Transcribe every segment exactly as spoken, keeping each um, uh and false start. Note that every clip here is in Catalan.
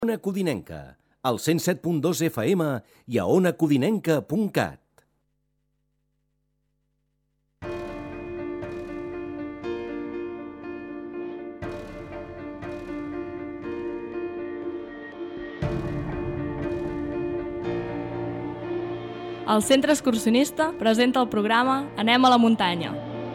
Ona Codinenca, al cent set punt dos F M i a ona codinenca punt cat. El Centre Excursionista presenta el programa Anem a la muntanya.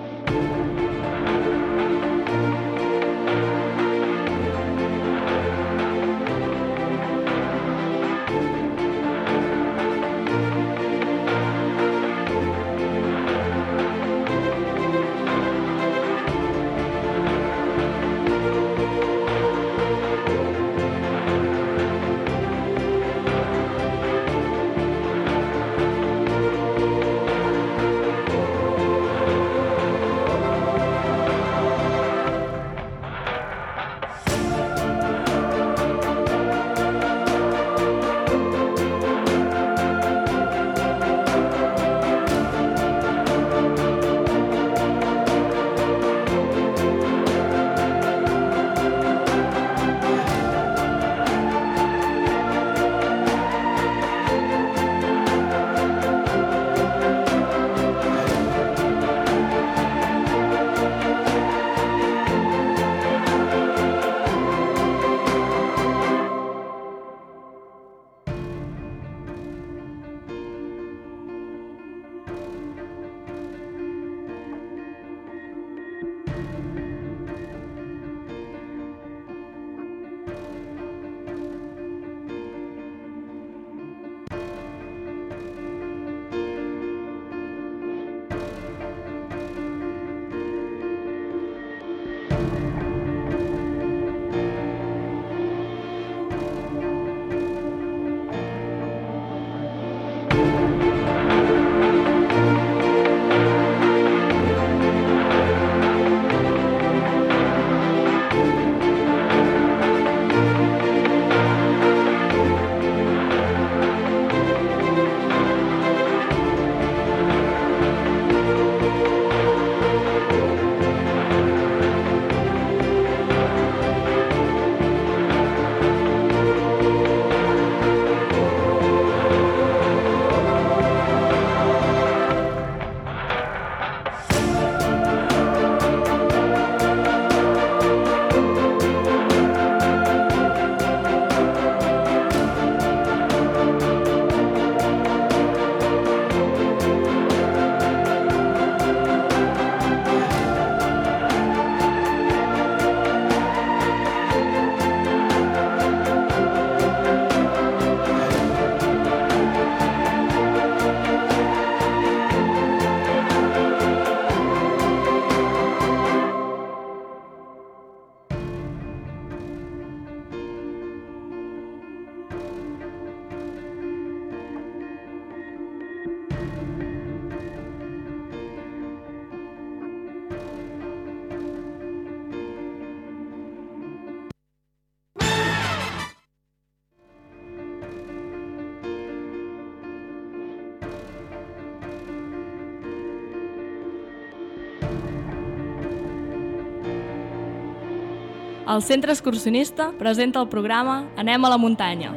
El Centre Excursionista presenta el programa Anem a la muntanya.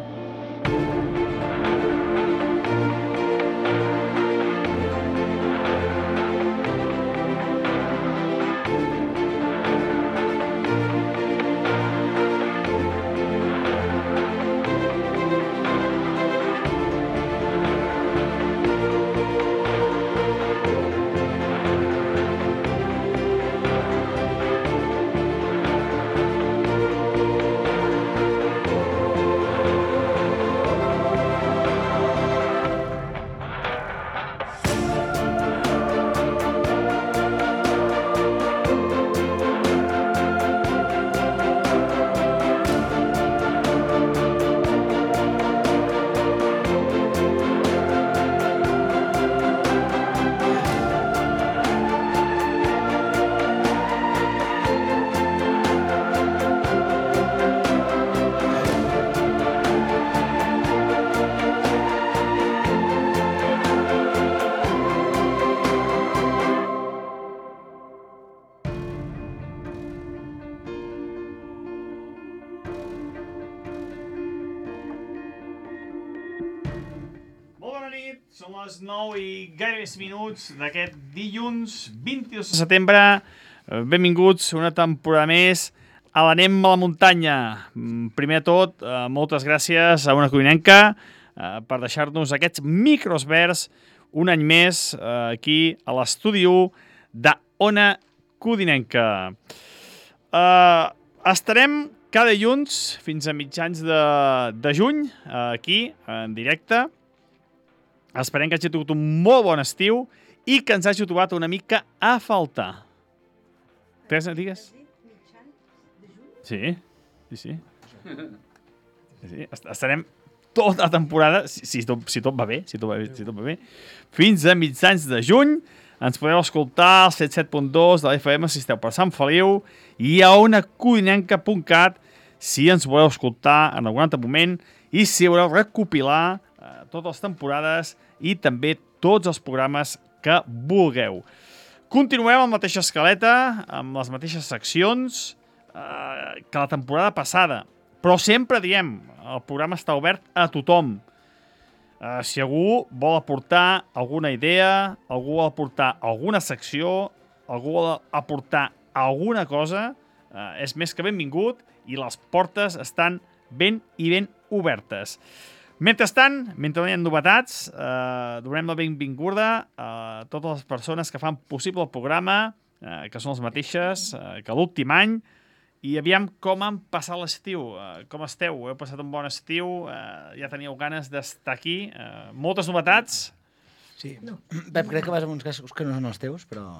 Són les nou i gairebé cinc minuts d'aquest dilluns vint-i-dos de setembre. Benvinguts una temporada més a l'Anem a la muntanya. Primer de tot, moltes gràcies a Ona Codinenca per deixar-nos aquests micros verds un any més aquí a l'estudi u d'Ona Codinenca. Uh, estarem cada dilluns fins a mitjans de, de juny aquí en directe. Esperem que hagi tingut un molt bon estiu i que ens hagi trobat una mica a faltar. Teresa, digues? Sí, sí, sí. sí estarem tota la temporada, si, si, tot, si tot va bé, si tot va bé, si tot va bé, fins a mitjans de juny. Ens podeu escoltar al cent set punt dos de la F M si esteu per Sant Feliu i a ona codinenca punt cat si ens voleu escoltar en algun altre moment i si voleu recopilar eh, totes les temporades i també tots els programes que vulgueu. Continuem amb la mateixa escaleta, amb les mateixes seccions eh, que la temporada passada, però sempre diem, el programa està obert a tothom. Uh, si algú vol aportar alguna idea, algú vol aportar alguna secció, algú vol aportar alguna cosa, uh, és més que benvingut i les portes estan ben i ben obertes. Mentrestant, mentre no hi ha novetats, uh, donem la benvinguda a totes les persones que fan possible el programa, uh, que són les mateixes uh, que l'últim any. I aviam com han passat l'estiu. Uh, com esteu? Heu passat un bon estiu? Uh, ja teníeu ganes d'estar aquí? Uh, moltes novetats? Sí. No. Pep, crec que vas amb uns cascos que no són els teus, però...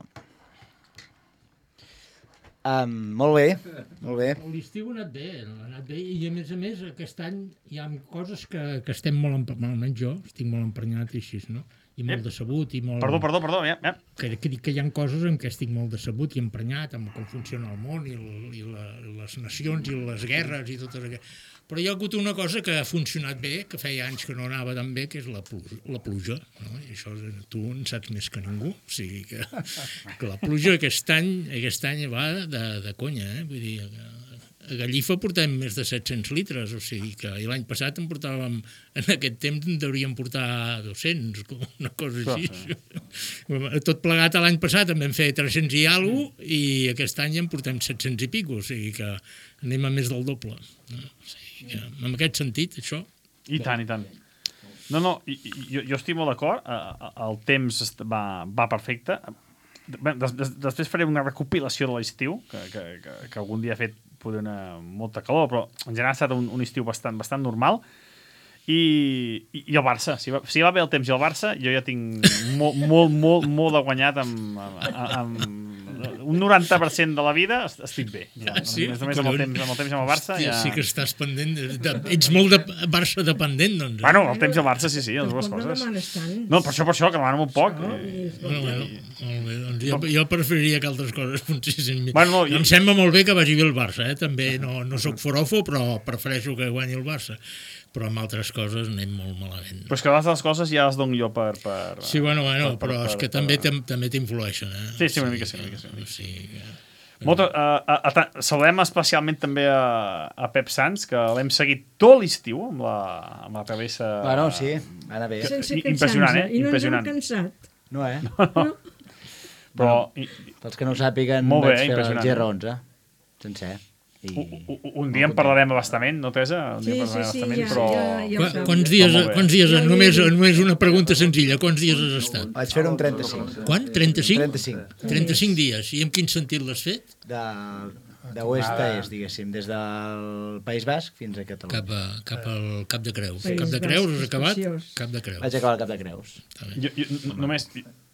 Um, molt bé, molt bé. L'estiu ha anat bé, ha anat bé, i a més a més aquest any hi ha coses que, que estem molt emprenyats, almenys jo estic molt emprenyat i així, no? I molt decebut i molt... Perdó, perdó, perdó, ja, ja. Que, que, que hi ha coses en què estic molt decebut i emprenyat amb com funciona el món i, el, i la, les nacions i les guerres i totes aquestes... Però hi ha hagut una cosa que ha funcionat bé, que feia anys que no anava tan bé, que és la pluja. La pluja, no? I això tu en saps més que ningú. O sigui que, que la pluja aquest any, aquest any va de, de conya, eh? Vull dir, a Gallifa portem més de set-cents litres, o sigui que l'any passat en portàvem, en aquest temps en devríem portar dos-cents, una cosa així. Tot plegat l'any passat en vam fer tres-cents i alguna cosa, i aquest any en portem set-cents i pico, o sigui que anem a més del doble. No? O sigui que, en aquest sentit, això... I tant, i tant. No, no, jo, jo estic molt d'acord, el temps va, va perfecte. Des, des, després faré una recopilació de l'estiu, que, que, que, que algun dia ha fet poder una molta calor, però en general ha estat un, un estiu bastant, bastant normal. I, i, i el Barça, si va, si va bé el temps i el Barça, jo ja tinc molt, molt, molt, molt de guanyat amb, amb, amb un noranta per cent de la vida estic bé. Ja, ah, sí? Només, només amb, el temps, amb el temps i amb el Barça... Hòstia, ja... sí que estàs pendent, de, de, ets molt de Barça dependent, doncs. Bueno, el temps i el Barça, sí, sí, les dues coses. No, per això, per això, que demano molt poc. No, i... bueno, bueno, molt bé, doncs jo, jo preferiria que altres coses funcionessin bé. Bueno, no, i... Em sembla molt bé que vagi bé el Barça, eh? També no, no sóc forofo, però prefereixo que guanyi el Barça. Però amb altres coses anem molt malament. Però és que les coses ja les dono jo per... per sí, bueno, bueno per, però per, és que per, també per... també t'influeixen, eh? Sí, sí, una mica sí, una mica sí. Una mica. Sí, que... Molta, uh, uh, uh, saludem especialment també a, a Pep Sans, que l'hem seguit tot l'estiu amb la, amb la travessa... Bueno, sí, ara bé. Sense impressionant, eh? I no impressionant. ens hem cansat. No, eh? No. Però... I, pels que no ho sàpiguen, molt bé, vaig fer el G onze, sencer. I... Un, un dia en parlarem abastament, no, Teresa? Un dia sí, sí, sí, ja, però... ja, ja Qu quants dies, quants dies ja, només, només una pregunta senzilla, quants dies has estat? Vaig fer-ho amb trenta-cinc. Quan? trenta-cinc? trenta-cinc. trenta-cinc dies. I en quin sentit l'has fet? De, de oest a est, diguéssim, des del País Basc fins a Catalunya. Cap, a, cap al Cap de Creus. País Cap de Creus, has Basc, acabat? preciós. Cap de Creus. Vaig acabar al Cap de Creus. Jo, jo, només...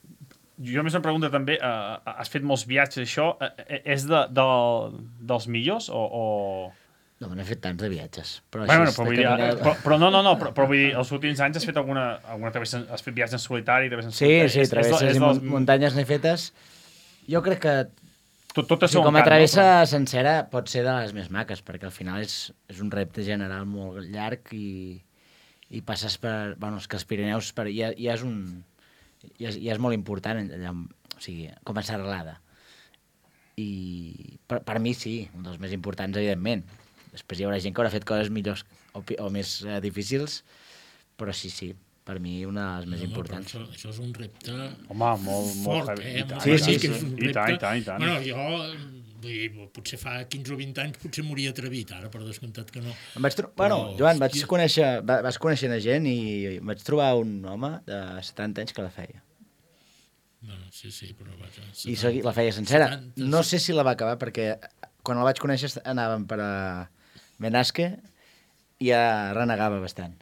Jo només em pregunto també, uh, has fet molts viatges, això, uh, és de, de, dels millors o... o... No, n'he fet tants de viatges. Però, bueno, bueno, però, vull dir, caminar... però, però no, no, no, però, però vull dir, els últims anys has fet alguna, alguna travessa, has fet viatges en solitari, travessa en sí, solitari. Sí, sí, travesses i dels... muntanyes n'he fetes. Jo crec que tot, tot o sigui, com a camp, travessa no? sencera pot ser de les més maques, perquè al final és, és un repte general molt llarg i, i passes per... Bueno, és que els Pirineus per, ja, ja és un... Ja és, ja és molt important, allà, o sigui, com a serralada. I per, per mi sí, un dels més importants, evidentment. Després hi haurà gent que haurà fet coses millors o, o més eh, difícils, però sí, sí. per mi una de les més Home, importants. Això, això és un repte Home, molt, molt fort, heavy. eh? I tant, Sí, i sí, tant, sí. És un I tant, i repte. tant, i tant. Bueno, jo, vull dir, potser fa quinze o vint anys potser moria atrevit, ara per descomptat que no. Em vaig tro... bueno, Però, Joan, vaig hòstia. conèixer, va- vas conèixer gent i vaig trobar un home de setanta anys que la feia. Bueno, sí, sí, però vaja... I segui, la feia sencera. setanta, No sé si la va acabar perquè quan el vaig conèixer est- anàvem per a Benasque i ja renegava bastant.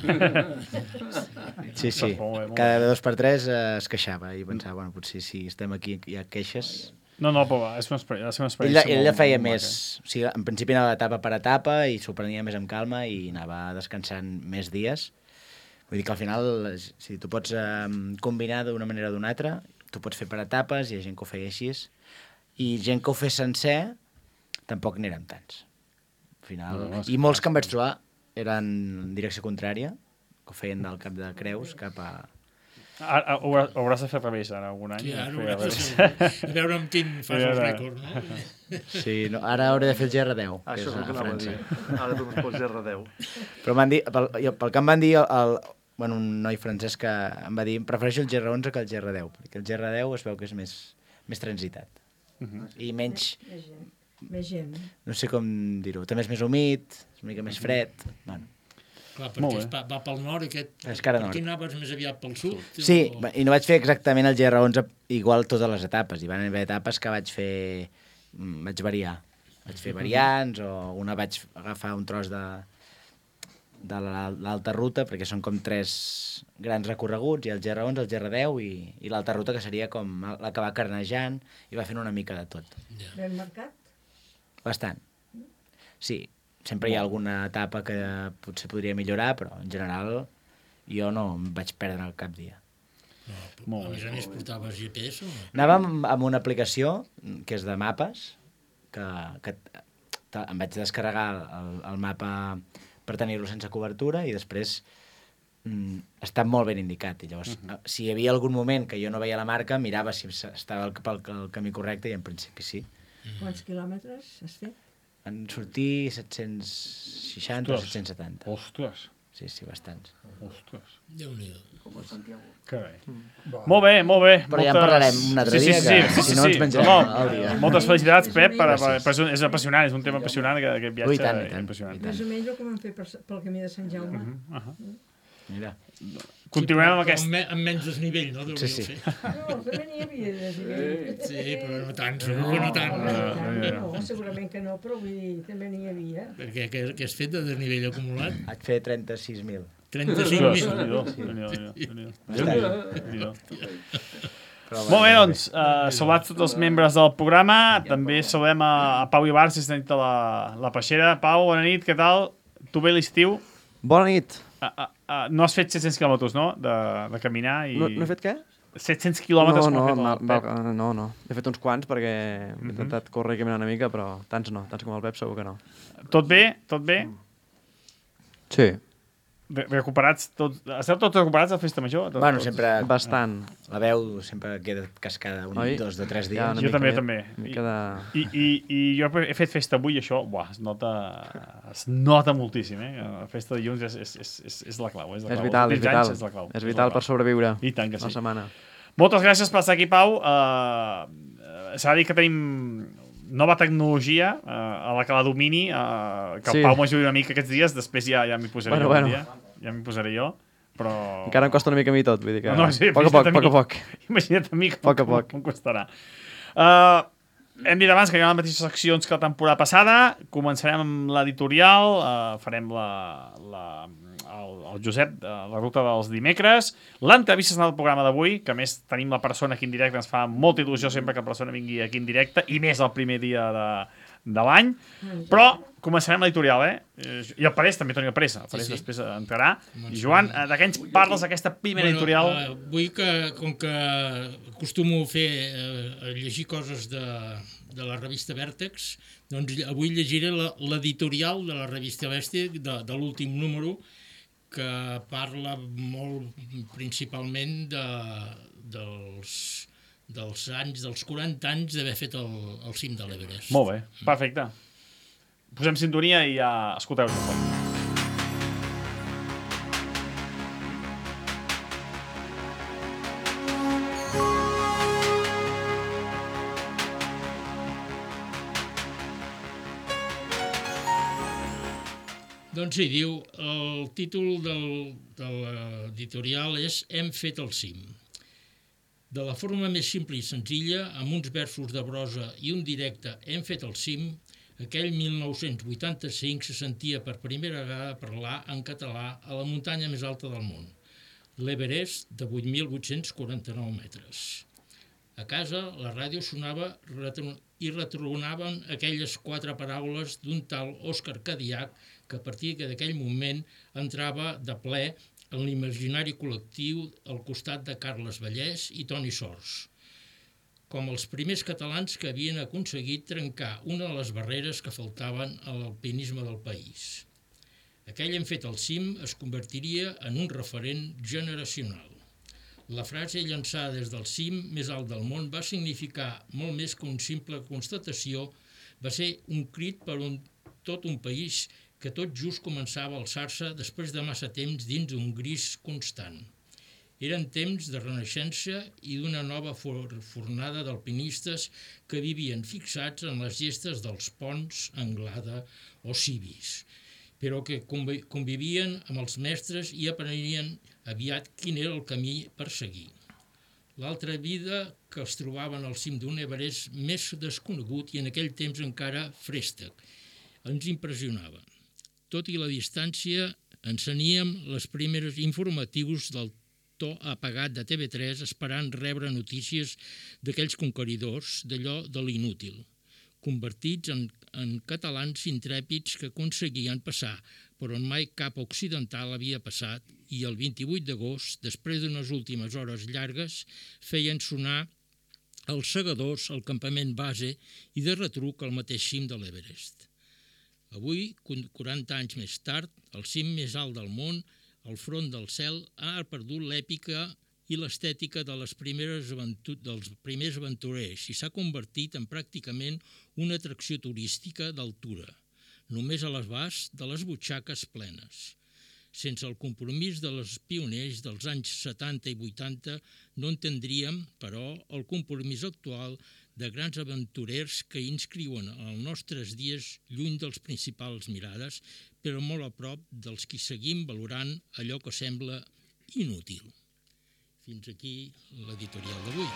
Sí, sí. Molt bé, molt Cada dos per tres eh, es queixava i pensava, bueno, potser si estem aquí i hi ha queixes... No, no, però va, és una experiència, ha de ser una Ell, experiència ell la molt- feia molt més... maca. O sigui, en principi anava etapa per etapa i s'ho prenia més amb calma i anava descansant més dies. Vull dir que al final, si tu pots eh, combinar d'una manera o d'una altra, tu pots fer per etapes, hi ha gent que ho feia així, i gent que ho fes sencer, tampoc n'érem tants. Al final... No, no, és I que molts clar, que em vaig trobar eren en direcció contrària, que ho feien del Cap de Creus cap a... Ara, ho hauràs- ho hauràs de fer al revés, ara, algun any. Sí, ara Fer ho al haig de revés. fer. A veure amb quin fas el A veure. rècord, no? Sí, no, ara hauré de fer el G R deu, que Això és és el a que anava a França. dir. Ara tu es pots R deu. Però m'han dit, pel, jo- pel que em van dir, el, el, bueno, un noi francès que em va dir prefereixo el G R onze que el G R deu, perquè el G R deu es veu que és més, més transitat. I menys, Més gent. Més gent. no sé com dir-ho, també és més humit, és una mica més fred. Bueno. Clar, Molt perquè bé. es va, va pel nord, aquest... És cara per nord. aquí anaves més aviat pel sud? Sí, o... i no vaig fer exactament el G R onze igual totes les etapes. Hi van haver etapes que vaig fer... mm, vaig variar. Vaig fer variants o una vaig agafar un tros de, de la- l'alta ruta, perquè són com tres grans recorreguts, i el G R onze, el G R deu i, i l'alta ruta, que seria com la que va carnejant, i va fent una mica de tot. Ben marcat? Bastant. Sí, sempre hi ha alguna etapa que potser podria millorar, però en general jo no em vaig perdre el cap dia. Molt A bé, més a més portaves G P S o no? Anàvem amb, amb una aplicació que és de mapes, que, que te- em vaig descarregar el, el mapa per tenir-lo sense cobertura i després mm, està molt ben indicat. I llavors, uh -huh. si hi havia algun moment que jo no veia la marca, mirava si estava el, pel, el camí correcte i en principi sí. Quants quilòmetres has fet? Van sortir set-cents seixanta o Ostres. set-cents setanta. Ostres, Sí, sí, bastants. ostres. Déu-n'hi-do. Que bé. Molt bé, molt bé. Però ja en parlarem un altre dia, que si no ens menjarem No, el dia. moltes felicitats, Pep, per, per, Gràcies. per, és apassionant, és un tema apassionant, que aquest viatge Ui, i tant, i és tant, apassionant. i tant. Més o menys el que vam fer per, pel camí de Sant Jaume. Mira. Continuem amb Però aquest... Amb, me- amb menys desnivell, no? Sí, sí. Fer. No, també n'hi havia desnivell. Sí, però no tant, segur que no tant. No, no, no, no. no, segurament que no, però vull dir, també n'hi havia. Perquè què, què has fet de desnivell acumulat? Vaig fer trenta-sis mil. trenta-cinc Ostres, mil. Déu-n'hi-do, Déu-n'hi-do, Déu-n'hi-do, Bastant. Déu-n'hi-do. Molt bé, doncs, uh, saludats tots els membres del programa. També saludem a, a Pau Ibarz, des de nit de la, la Peixera. Pau, bona nit, què tal? Tu bé l'estiu? Bona nit. Uh, uh, uh, no has fet set-cents quilòmetres, no?, de, de caminar i... No, no he fet què? set-cents quilòmetres no, com ha no, fet el mal, Pep. mal, no, no. He fet uns quants perquè he intentat córrer i caminar una mica, però tants no, tants com el Pep segur que no. Tot bé? Tot bé? Sí, Re- Recuperats tots... Esteu tots recuperats a la festa major? Tots, Bueno, tots? sempre bastant. la veu sempre queda cascada un, Oi? dos de tres dies. Ja, una Jo mica també, més- també. Una mica de... I, i, I jo he fet festa avui i això, buah, es nota, es nota moltíssim, eh? La festa de dilluns és, és, és, és, és la clau. És, la És clau. vital, Els és últims vital. anys És, la clau. És la vital clau. per sobreviure I tant que la sí. setmana. Moltes gràcies per estar aquí, Pau. Uh, S'ha de dir que tenim nova tecnologia uh, a la que la domini, uh, que el Sí. Pau m'ajudi una mica aquests dies, després ja, ja m'hi posaré Bueno, jo un bueno. dia. Ja m'hi posaré jo, però... Encara em costa una mica a mi tot, vull dir que... No, no, sí, poc a poc, imagina't a poc a mi. poc. Imagina't a mi com, Poc a com, poc. com costarà. Uh, hem dit abans que hi ha les mateixes seccions que la temporada passada. Començarem amb l'editorial, uh, farem la, la, el, el Josep, uh, la ruta dels dimecres. L'entrevista serà el programa d'avui, que a més tenim la persona aquí en directe, ens fa molta il·lusió sempre que la persona vingui aquí en directe, i més el primer dia de, de l'any. Però començarem l'editorial, eh? I el Parés també, Toni el Parés. El Parés Sí, sí. després entrarà. I Joan, eh, de què ens parles d'aquesta primera editorial? Uh, vull que, com que acostumo a fer, uh, llegir coses de, de la revista Vèrtex, doncs ll- avui llegiré la- l'editorial de la revista Bèstia, de, de l'últim número, que parla molt principalment de, dels, dels anys, dels quaranta anys d'haver fet el, el cim de l'Everest. Molt bé, perfecte. Posem sintonia i ja escolteu-nos un poc. Doncs sí, diu, el títol del, de l'editorial és Hem fet el cim. De la forma més simple i senzilla, amb uns versos de brosa i un directe Hem fet el cim, aquell mil nou-cents vuitanta-cinc se sentia per primera vegada parlar en català a la muntanya més alta del món, l'Everest de vuit mil vuit-cents quaranta-nou metres. A casa, la ràdio sonava retro... i retronaven aquelles quatre paraules d'un tal Òscar Cadillac que a partir d'aquell moment entrava de ple en l'imaginari col·lectiu al costat de Carles Vallès i Toni Sors, com els primers catalans que havien aconseguit trencar una de les barreres que faltaven a l'alpinisme del país. Aquell Hem fet el cim es convertiria en un referent generacional. La frase llançada des del cim més alt del món va significar molt més que una simple constatació, va ser un crit per un, tot un país que tot just començava a alçar-se després de massa temps dins d'un gris constant. Eren temps de renaixença i d'una nova for fornada d'alpinistes que vivien fixats en les gestes dels ponts, Anglada o Civis, però que convivien amb els mestres i aprenien aviat quin era el camí per seguir. L'altra vida que es trobaven al cim d'un Everest més desconegut i en aquell temps encara frèstec. Ens impressionava. Tot i la distància, enceníem les primeres informatius del to apagat de T V tres esperant rebre notícies d'aquells conqueridors, d'allò de l'inútil, convertits en, en catalans intrèpids que aconseguien passar per on mai cap occidental havia passat i el vint-i-vuit d'agost, després d'unes últimes hores llargues, feien sonar els segadors al campament base i de retruc al mateix cim de l'Everest. Avui, quaranta anys més tard, el cim més alt del món, al front del cel, ha perdut l'èpica i l'estètica de les primeres dels primers aventurers i s'ha convertit en pràcticament una atracció turística d'altura, només a l'abast de les butxaques plenes. Sense el compromís dels pioners dels anys setanta i vuitanta no entendríem, però, el compromís actual de grans aventurers que inscriuen els nostres dies lluny dels principals mirades, però molt a prop dels qui seguim valorant allò que sembla inútil. Fins aquí l'editorial d'avui.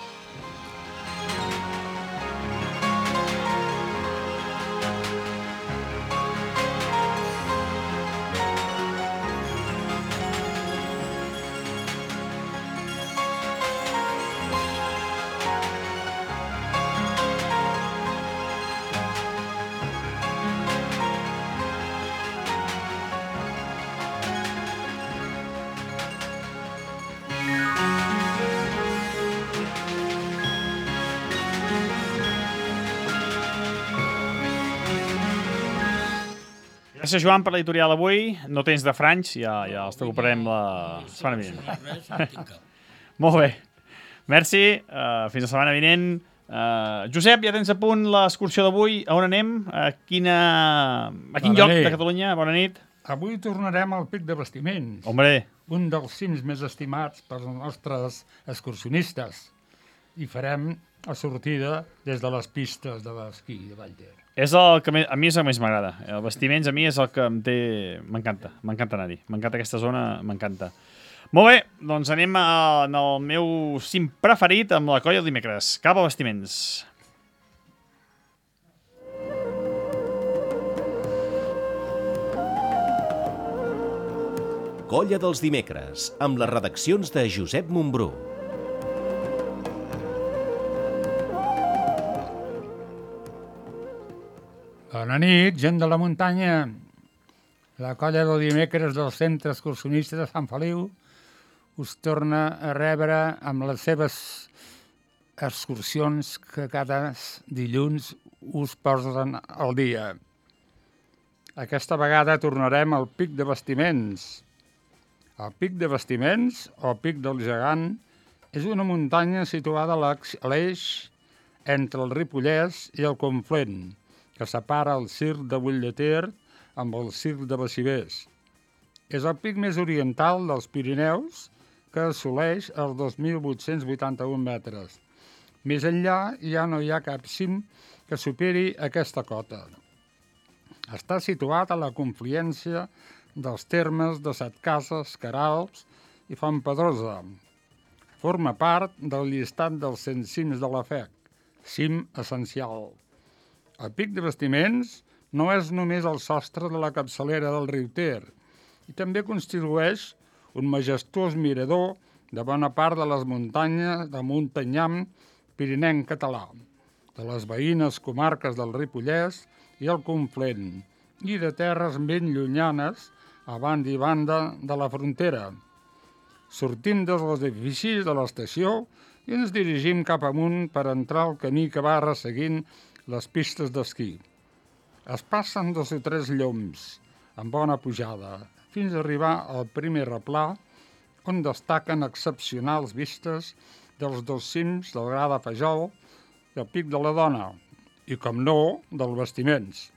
Gràcies, Joan, per l'editorial d'avui. No tens de franys, ja, ja els preocuparem la setmana vinent. Molt bé. Merci, uh, fins la setmana vinent. Uh, Josep, ja tens a punt l'excursió d'avui. A on anem? A, quina... a quin lloc de Catalunya? Bona nit. Avui tornarem al Pic de Bastiments. Hombre. Un dels cims més estimats pels nostres excursionistes. I farem la sortida des de les pistes de l'esquí de Vallter. És el que a mi és el que més m'agrada. El Bastiments a mi és el que em té... M'encanta, m'encanta anar-hi. M'encanta aquesta zona, m'encanta. Molt bé, doncs anem en el meu cim preferit amb la colla de dimecres. Cap a Bastiments. Colla dels dimecres, amb les redaccions de Josep Montbrú. Bona nit, gent de la muntanya. La colla del dimecres del Centre Excursionista de Sant Feliu us torna a rebre amb les seves excursions que cada dilluns us posen al dia. Aquesta vegada tornarem al Pic de Bastiments. El Pic de Bastiments, o Pic del Gegant, és una muntanya situada a l'eix entre el Ripollès i el Conflent, que separa el circ de Butlleter amb el circ de Baixivers. És el pic més oriental dels Pirineus, que assoleix els dos mil vuit-cents vuitanta-un metres. Més enllà ja no hi ha cap cim que superi aquesta cota. Està situat a la confluència dels termes de Setcases, Queralbs i Fontpedrosa. Forma part del llistat dels cent cims de la F E C, cim essencial. El Pic de Bastiments no és només el sostre de la capçalera del riu Ter, i també constitueix un majestuós mirador de bona part de les muntanyes de Muntanyam pirinenc català, de les veïnes comarques del Ripollès i el Conflent, i de terres ben llunyanes a banda i banda de la frontera. Sortim des dels edificis de l'estació i ens dirigim cap amunt per entrar al camí que va resseguint les pistes d'esquí. Es passen dos o tres lloms, amb bona pujada, fins a arribar al primer replà, on destaquen excepcionals vistes dels dos cims del Gra de Fajol i el Pic de la Dona, i, com no, dels Bastiments.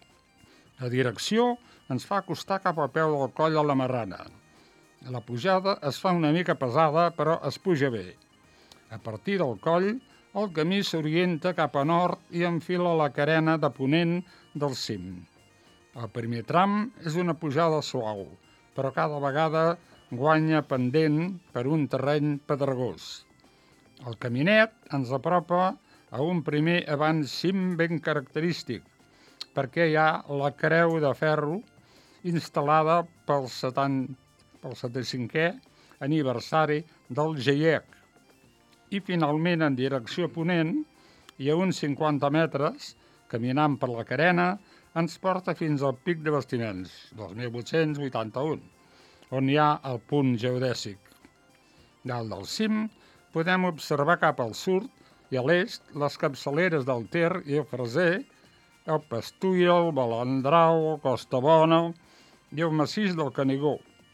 La direcció ens fa acostar cap al peu del coll a la Marrana. La pujada es fa una mica pesada, però es puja bé. A partir del coll, el camí s'orienta cap a nord i enfila la carena de ponent del cim. El primer tram és una pujada suau, però cada vegada guanya pendent per un terreny pedregós. El caminet ens apropa a un primer abans cim ben característic, perquè hi ha la creu de ferro instal·lada pel, setanta, pel setanta-cinquè aniversari del G I E C. I finalment, en direcció ponent, i a uns cinquanta metres, caminant per la carena, ens porta fins al Pic de Bastiments, dos mil vuit-cents vuitanta-u, on hi ha el punt geodèsic. Dalt del cim podem observar cap al sud i a l'est les capçaleres del Ter i el Freser, el Pastuia, el Balandrau, el Costa Bona i el massís del Canigó.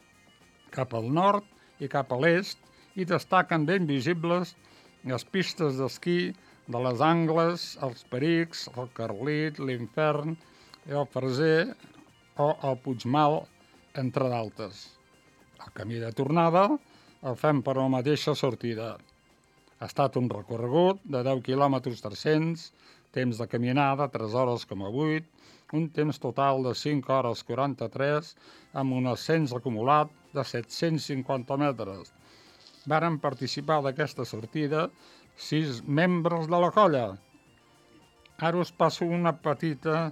Cap al nord i cap a l'est hi destaquen ben visibles les pistes d'esquí de les Angles, els Perics, el Carlit, l'Infern, el Freser o el Puigmal, entre d'altres. El camí de tornada el fem per la mateixa sortida. Ha estat un recorregut de deu quilòmetres tres-cents, temps de caminada tres hores coma vuit, un temps total de cinc hores quaranta-tres, amb un ascens acumulat de set-cents cinquanta metres. Varen participar d'aquesta sortida sis membres de la colla. Ara us passo una petita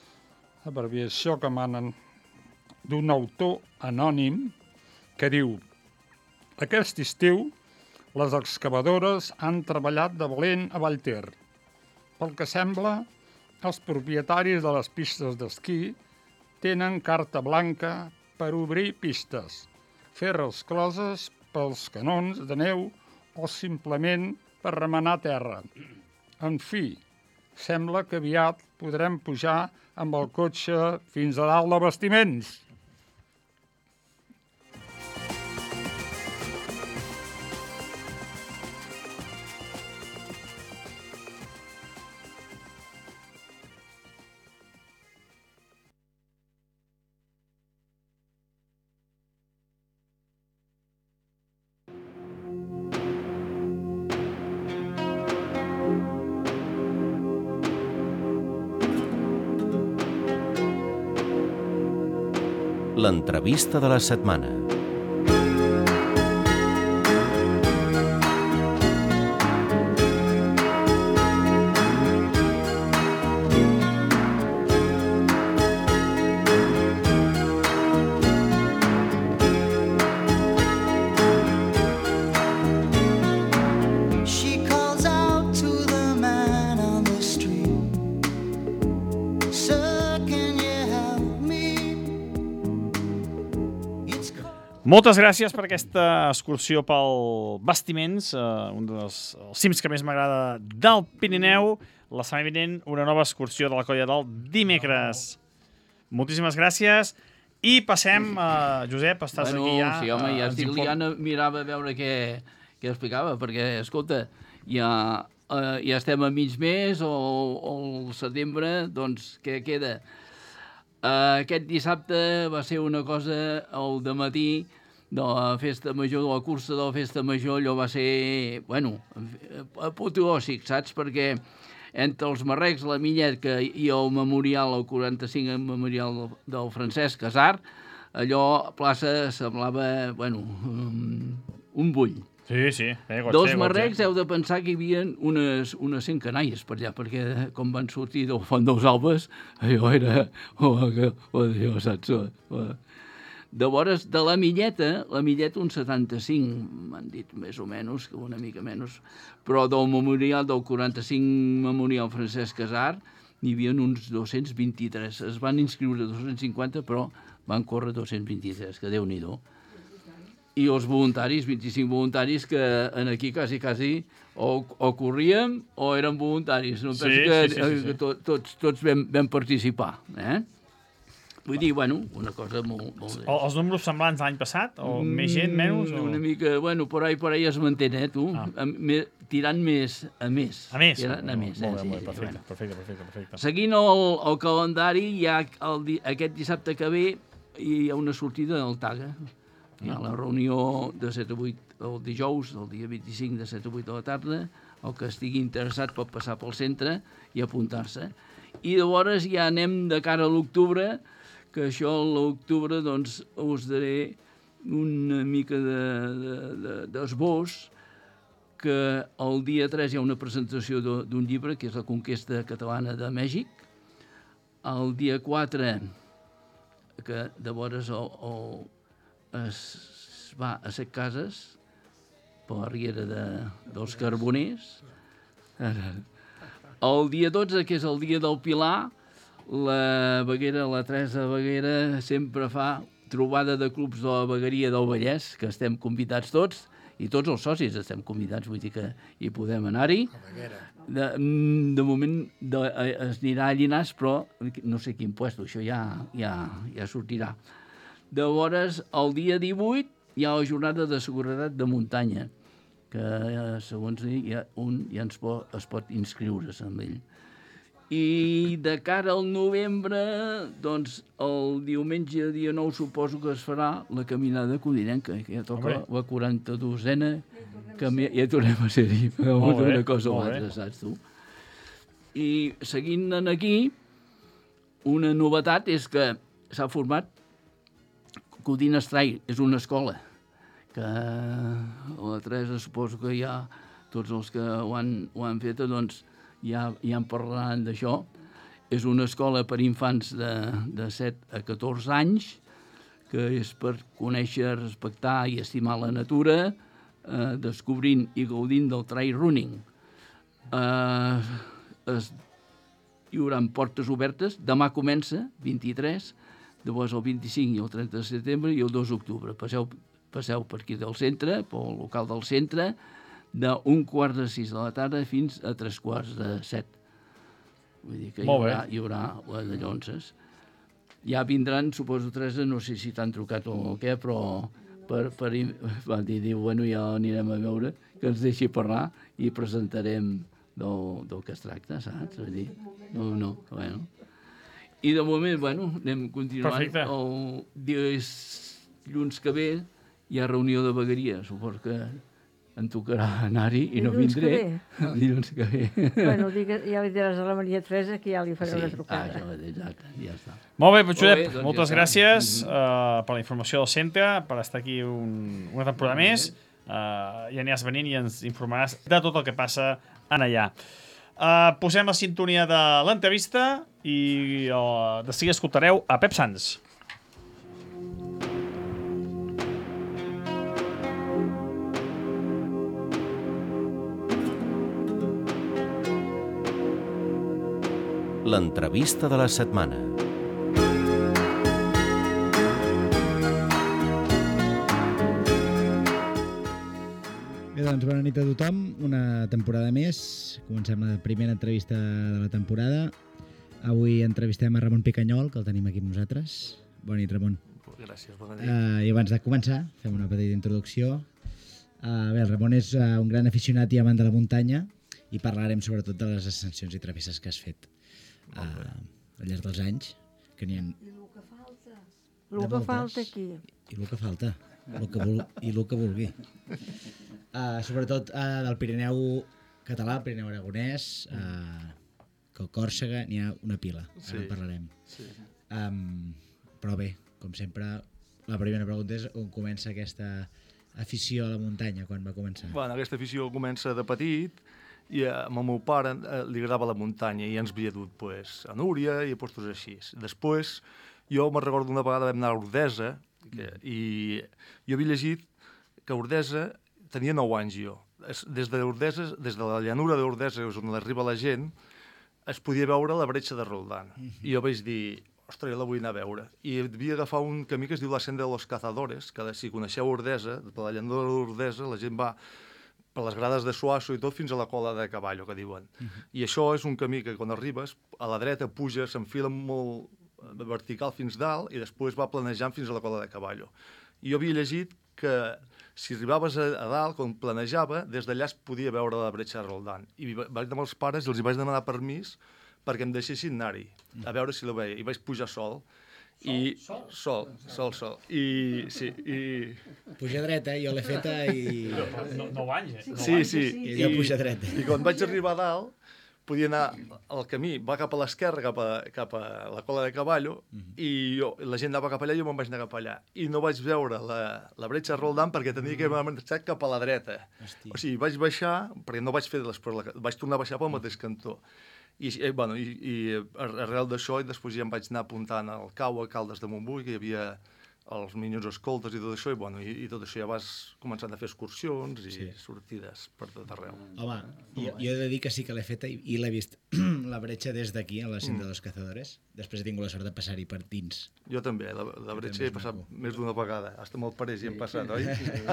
abreviació que manen d'un autor anònim que diu: aquest estiu les excavadores han treballat de valent a Vallter. Pel que sembla, els propietaris de les pistes d'esquí tenen carta blanca per obrir pistes, fer rescloses pels canons de neu o simplement per remenar terra. En fi, sembla que aviat podrem pujar amb el cotxe fins a dalt de Bastiments. L'entrevista de la setmana. She calls out to the man on the street, "Sir, can you help me?" Moltes gràcies per aquesta excursió pel Bastiments, eh, un dels cims que més m'agrada del Pirineu. La setmana vinent, una nova excursió de la colla del dimecres. Moltíssimes gràcies. I passem, eh, Josep, estàs bueno, aquí ja. Sí, home, ja ens estic inform- liant, mirava a veure què, què explicava, perquè, escolta, ja, eh, ja estem a mig mes o, o el setembre, doncs què queda? Uh, aquest dissabte va ser una cosa, al dematí de la festa major, de la cursa de la festa major, allò va ser, bueno, apoteòsic, saps? Perquè entre els Marrecs, la Millet i el memorial, el quaranta-cinc, el memorial del, del Francesc Casar, allò, plaça, semblava, bueno, um, un bull. Sí, sí. Eh, Dels Marrecs heu de pensar que hi havia unes, unes cent canalles per allà, perquè com van sortir del Font dels Albes, allò era... Oh, oh, Déu, saps? Oh. Llavors, de la Milleta, la Milleta un setanta-cinc, m'han dit més o menys, que una mica menys, però del memorial, del quaranta-cinc memorial Francesc Casar, n'hi havia uns dos-cents vint-i-tres. Es van inscriure dos-cents cinquanta, però van córrer dos-cents vint-i-tres, que Déu-n'hi-do. I els voluntaris, vint-i-cinc voluntaris, que en aquí quasi, quasi o, o corríem o eren voluntaris. No? Sí, que, sí, sí, sí, sí. que to, tots, tots vam, vam participar. Eh? Vull dir, bueno, una cosa molt... molt o, els números semblants l'any passat? O mm, més gent, menys? O... Una mica, bueno, por ahí, por ahí es mantén, eh, tu? Ah. A, me, tirant més a més. A més? Tirant a més, molt eh? bé, Sí, perfecte, bueno. perfecte, perfecte, perfecte. Seguint el, el calendari, hi ha el, aquest dissabte que ve hi ha una sortida del Taga. Hi ha la reunió de set a vuit el dijous, el dia vint-i-cinc de set a vuit de la tarda. El que estigui interessat pot passar pel centre i apuntar-se. I llavors ja anem de cara a l'octubre, que això a l'octubre doncs, us daré una mica d'esbós, de, de, que el dia tres hi ha una presentació d'un llibre, que és La conquesta catalana de Mèxic. El dia quatre, que llavors el, el, es va a Set Cases, per la riera de, dels Carboners. El dia dotze, que és el dia del Pilar, la veguera, la Teresa Veguera, sempre fa trobada de clubs de la vegueria del Vallès, que estem convidats tots, i tots els socis estem convidats, vull dir que hi podem anar-hi. De, de moment de, es anirà a Llinars, però no sé quin puesto, això ja, ja, ja sortirà. Llavors, el dia divuit hi ha la jornada de seguretat de muntanya, que segons ja, un ja ens pot, es pot inscriure's amb ell. I de cara al novembre, doncs, el diumenge, dia nou, suposo que es farà la caminada codinenca, que ja toca la quaranta-dosena, que ja tornem a ser-hi, una cosa o l'altra, saps tu? I seguint aquí, una novetat és que s'ha format Codines Trail, és una escola, que la Teresa suposo que ja tots els que ho han, ho han fet, doncs, ja, ja en parlaran d'això. És una escola per infants de, de set a catorze anys, que és per conèixer, respectar i estimar la natura, eh, descobrint i gaudint del trail running. Eh, es, hi haurà portes obertes, demà comença, vint-i-tres, llavors el vint-i-cinc i el trenta de setembre i el dos d'octubre. Passeu, passeu per aquí del centre, pel local del centre, d'un quart de sis de la tarda fins a tres quarts de set. Vull dir que hi haurà, hi haurà la de llonces. Ja vindran, suposo, Teresa, no sé si t'han trucat o què, però per, per, van dir, diu, bueno, ja anirem a veure, que ens deixi parlar i presentarem del, del que es tracta, saps? Vull dir, no, no, bueno. I de moment, bueno, anem continuant. Perfecte. El dilluns que ve hi ha reunió de vegueria, suposo que em tocarà anar-hi i no vindré. Dilluns que ve. Bueno, ja li diràs a la Maria Teresa que ja li faré una trucada. Ah, això, exacte, ja està. Molt bé, Patxudep, doncs moltes ja gràcies uh, per la informació del centre, per estar aquí un, una temporada més. Uh, ja aniràs venint i ens informaràs de tot el que passa en allà. Uh, posem la sintonia de l'entrevista i uh, de seguida escoltareu a Pep Sans. L'entrevista de la setmana. Bé, doncs bona nit a tothom. Una temporada més. Comencem la primera entrevista de la temporada. Avui entrevistem a Ramon Picanyol, que el tenim aquí amb nosaltres. Bona nit, Ramon. Gràcies, bona nit. Uh, I abans de començar, fem una petita introducció. Uh, bé, el Ramon és uh, un gran aficionat i amant de la muntanya i parlarem sobretot de les ascensions i travesses que has fet uh, al llarg dels anys, que n'hi ha... I el que falta. El que falta aquí. I el que falta. El que vul... I el que vulgui. Uh, sobretot uh, del Pirineu català, el Pirineu aragonès, uh, que a Còrsega n'hi ha una pila, ara Sí. en parlarem. Sí. Um, però bé, com sempre, la primera pregunta és on comença aquesta afició a la muntanya, quan va començar? Bueno, aquesta afició comença de petit i amb el meu pare eh, li agradava la muntanya i ens havia dut pues, a Núria i a postos així. Després, jo me'n recordo una vegada vam anar a Ordesa que, i jo havia llegit que Ordesa tenia nou anys jo. Es- Des de, Ordesa, des de la llanura d'Ordesa, és on arriba la gent, es podia veure la bretxa de Roldán. I jo vaig dir, ostres, jo la vull anar a veure. I devia agafar un camí que es diu la Senda de los Cazadores, que si coneixeu Ordesa, per la llanura d'Ordesa, la gent va per les grades de Suasso i tot fins a la cola de Cavallo, que diuen. I això és un camí que quan arribes, a la dreta puja, s'enfila molt eh, vertical fins dalt i després va planejant fins a la cola de Cavallo. I jo havia llegit que si arribaves a, a dalt, quan planejava, des d'allà es podia veure la bretxa de Roldán. I va- vaig anar amb els pares i els hi vaig demanar permís perquè em deixessin anar-hi, a veure si la veia. I vaig pujar sol. I, sol? Sol, sol, sol. I, sí, i... Puja dreta, jo l'he feta i... No, nou anys, eh? Sí, sí. I jo puja dreta. I quan vaig arribar a dalt, podia anar al camí, va cap a l'esquerra, cap, a, cap a la cola de Cavallo, i jo, la gent anava cap allà i jo me'n vaig anar cap allà. I no vaig veure la, la bretxa de Roldán perquè tenia que marxar cap a la dreta. Hòstia. O sigui, vaig baixar, perquè no vaig fer les, per la, vaig tornar a baixar pel mateix cantó. I, i, bueno, i, i arrel d'això, i després ja em vaig anar apuntant al Cau, a Caldes de Montbui, que hi havia els minyons escoltes i tot això, i, bueno, i, i tot això ja vas començant a fer excursions i Sí. sortides per tot arreu. Home, jo, jo he de dir que sí que l'he feta i, i l'he vist la bretxa des d'aquí, a la Senda de los Cazadores. Després he tingut la sort de passar-hi per dins. Jo també, la, la bretxa també he és passat maco. més d'una vegada. Hasta amb el parés hi hem passat, oi?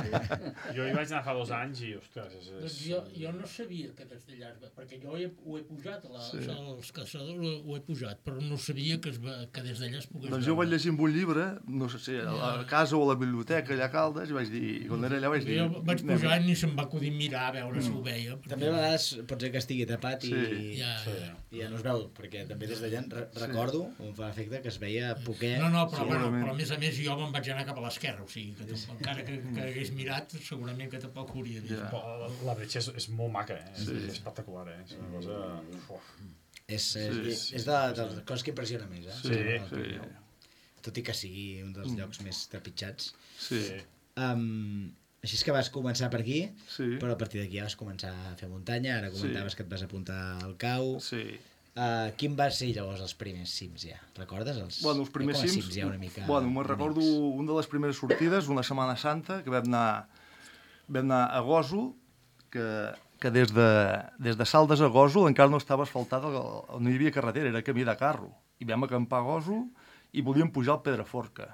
Jo hi vaig anar fa dos anys i, ostres, és... és... Doncs jo, jo no sabia que des d'allà, es ve- perquè jo he, ho he pujat, a la, Sí. sí. als caçadors ho, ho he pujat, però no sabia que, es, ve- que des d'allà es pogués Doncs jo vaig llegir en un llibre, no sé si a la casa o a la biblioteca allà a Caldes, i vaig dir, i quan era allà vaig dir... Jo vaig anem. pujar i ni se'm va acudir mirar a veure mm. si ho veia. Perquè... També a vegades pot ser que estigui tapat i, Sí. Ja, sí. ja. i ja no es veu, perquè també des d'allà re recordo, em fa efecte, que es veia poquet. No, no, però, bueno, segurament. però a més a més jo me'n vaig anar cap a l'esquerra, o sigui, que tampoc, encara que, que hagués mirat, segurament que tampoc ho hauria vist. Ja. Però La, la bretxa és, és molt maca, eh? Sí. És espectacular, eh? És una cosa... Uf. És, és, Sí, és, sí, és de, de les coses que impressiona més, eh? Sí, El sí. Pirineu. Tot i que sigui un dels llocs més trepitjats. Sí, Um, així és que vas començar per aquí, sí, però a partir d'aquí ja vas començar a fer muntanya, ara comentaves Sí. que et vas apuntar al Cau. sí. Uh, quin van ser llavors els primers cims ja? Recordes? Els, Bueno, els primers com a cims... ja una mica... Bueno, me'n recordo bonics. una de les primeres sortides, una Setmana Santa, que vam anar, vam anar a Gósol, que, que des, de, des de Saldes a Gósol encara no estava asfaltada, no hi havia carretera, era camí de carro. I vam acampar a Gósol i volíem pujar al Pedraforca.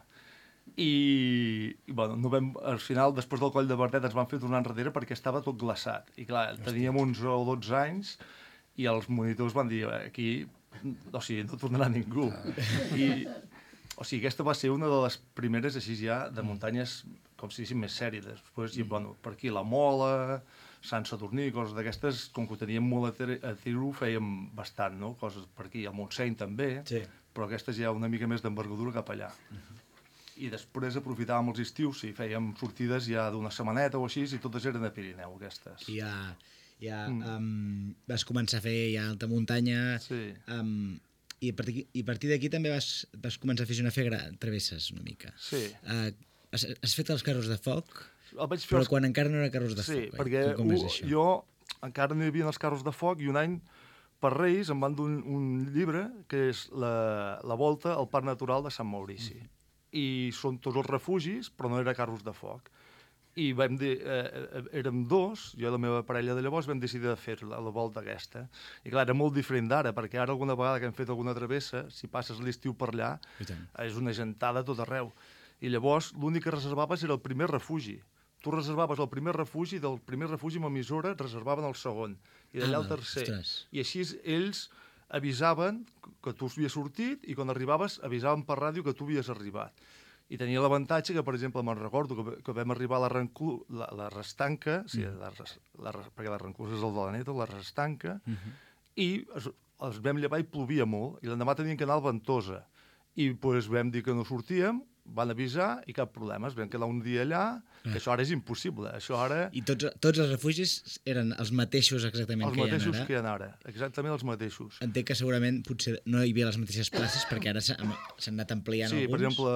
I, i bueno, no vam, al final, després del Coll de Verdet, ens van fer tornar enrere perquè estava tot glaçat. I clar, teníem onze o dotze anys i els monitors van dir, aquí, o sigui, no tornarà ningú. I, o sigui, aquesta va ser una de les primeres, així ja, de muntanyes, com si diguéssim, més sèries. Després, i, bueno, per aquí la Mola, Sant Sadurní, coses d'aquestes, com que ho teníem molt a, ter a tiro, fèiem bastant, no? Coses per aquí, al Montseny també, Sí. però aquestes ja una mica més d'envergadura cap allà. I després aprofitàvem els estius, sí, fèiem sortides ja d'una setmaneta o així, i totes eren a Pirineu, aquestes. I ja, ja Mm. um, vas començar a fer ja alta muntanya, Sí. um, i a partir, i a partir d'aquí també vas, vas començar a aficionar a fer gra- travesses una mica. Sí. Uh, has, has fet els carros de foc, El vaig fer però els- quan encara no eren carros de Sí, foc. oi? perquè Com, com és u- això? jo encara no hi havia els carros de foc i un any per Reis em van donar un, un llibre que és la, la volta al Parc Natural de Sant Maurici. Mm. I són tots els refugis, però no era carros de foc. I vam dir, eh, eh, érem dos, jo i la meva parella de llavors vam decidir de fer la, la volta aquesta. I clar, era molt diferent d'ara, perquè ara alguna vegada que hem fet alguna travessa, si passes l'estiu per allà, I tant. és una gentada a tot arreu. I llavors l'únic que reservaves era el primer refugi. Tu reservaves el primer refugi, del primer refugi amb emissora et reservaven el segon, i d'allà Ah, el tercer. ostres. I així ells avisaven que tu havies sortit i quan arribaves avisaven per ràdio que tu havies arribat. I tenia l'avantatge que, per exemple, me'n recordo que, que vam arribar a la, Ranclu, la, la Restanca, mm. sí, la, la, la, perquè la Ranclusa és el de la neta, la Restanca, Mm -hmm. i es, els vam llevar i plovia molt, i l'endemà teníem que anar al Ventosa. I pues, vam dir que no sortíem, van avisar i cap problema, es van quedar un dia allà, que això ara és impossible. Això ara... I tots, tots els refugis eren els mateixos exactament els que hi ha ara? Els mateixos que hi ha ara, exactament els mateixos. Entenc que segurament potser no hi havia les mateixes places perquè ara s'han anat ampliant sí, alguns. Sí, per exemple,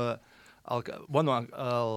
el, bueno, el,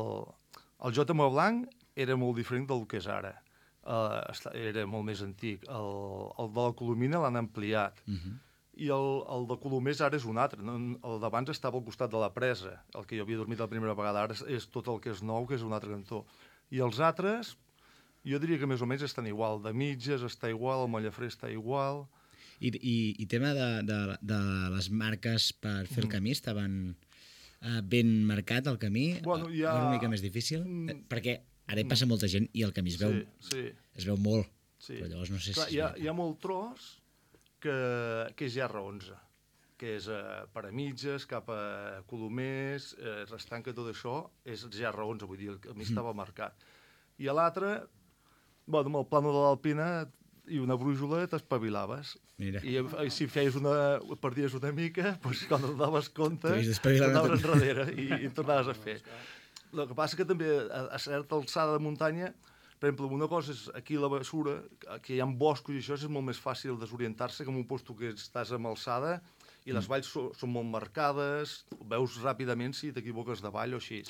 el J M Blanc era molt diferent del que és ara. Uh, era molt més antic. El, el de la Colomina l'han ampliat. Uh -huh. I el, el de Colomers ara és un altre. No? El d'abans estava al costat de la presa. El que jo havia dormit la primera vegada ara és, és tot el que és nou, que és un altre cantó. I els altres, jo diria que més o menys estan igual. De Mitges està igual, el Mollafrer està igual... I, i, i tema de, de, de les marques per fer el camí, estaven uh, ben marcat el camí? Bueno, ja... Era una mica més difícil? Mm. Perquè ara hi passa molta gent i el camí es veu, sí, sí. es veu molt. Sí. Però llavors no sé Clar, si... Hi ha, hi ha molt tros que, que és R onze, que és eh, per a mitges, cap a Colomers, eh, restant que tot això és R onze, vull dir, el camí estava marcat. I a l'altre, bueno, amb el plano de l'Alpina i una brújula t'espavilaves. I, I si feies una, perdies una mica, doncs quan et donaves compte, tornaves enrere i, i tornaves a fer. El que passa que també a, a certa alçada de muntanya, per exemple, una cosa és aquí la Bessura, que hi ha boscos i això és molt més fàcil desorientar-se que en un lloc que estàs amb alçada i les valls so, són molt marcades, veus ràpidament si t'equivoques de vall o així.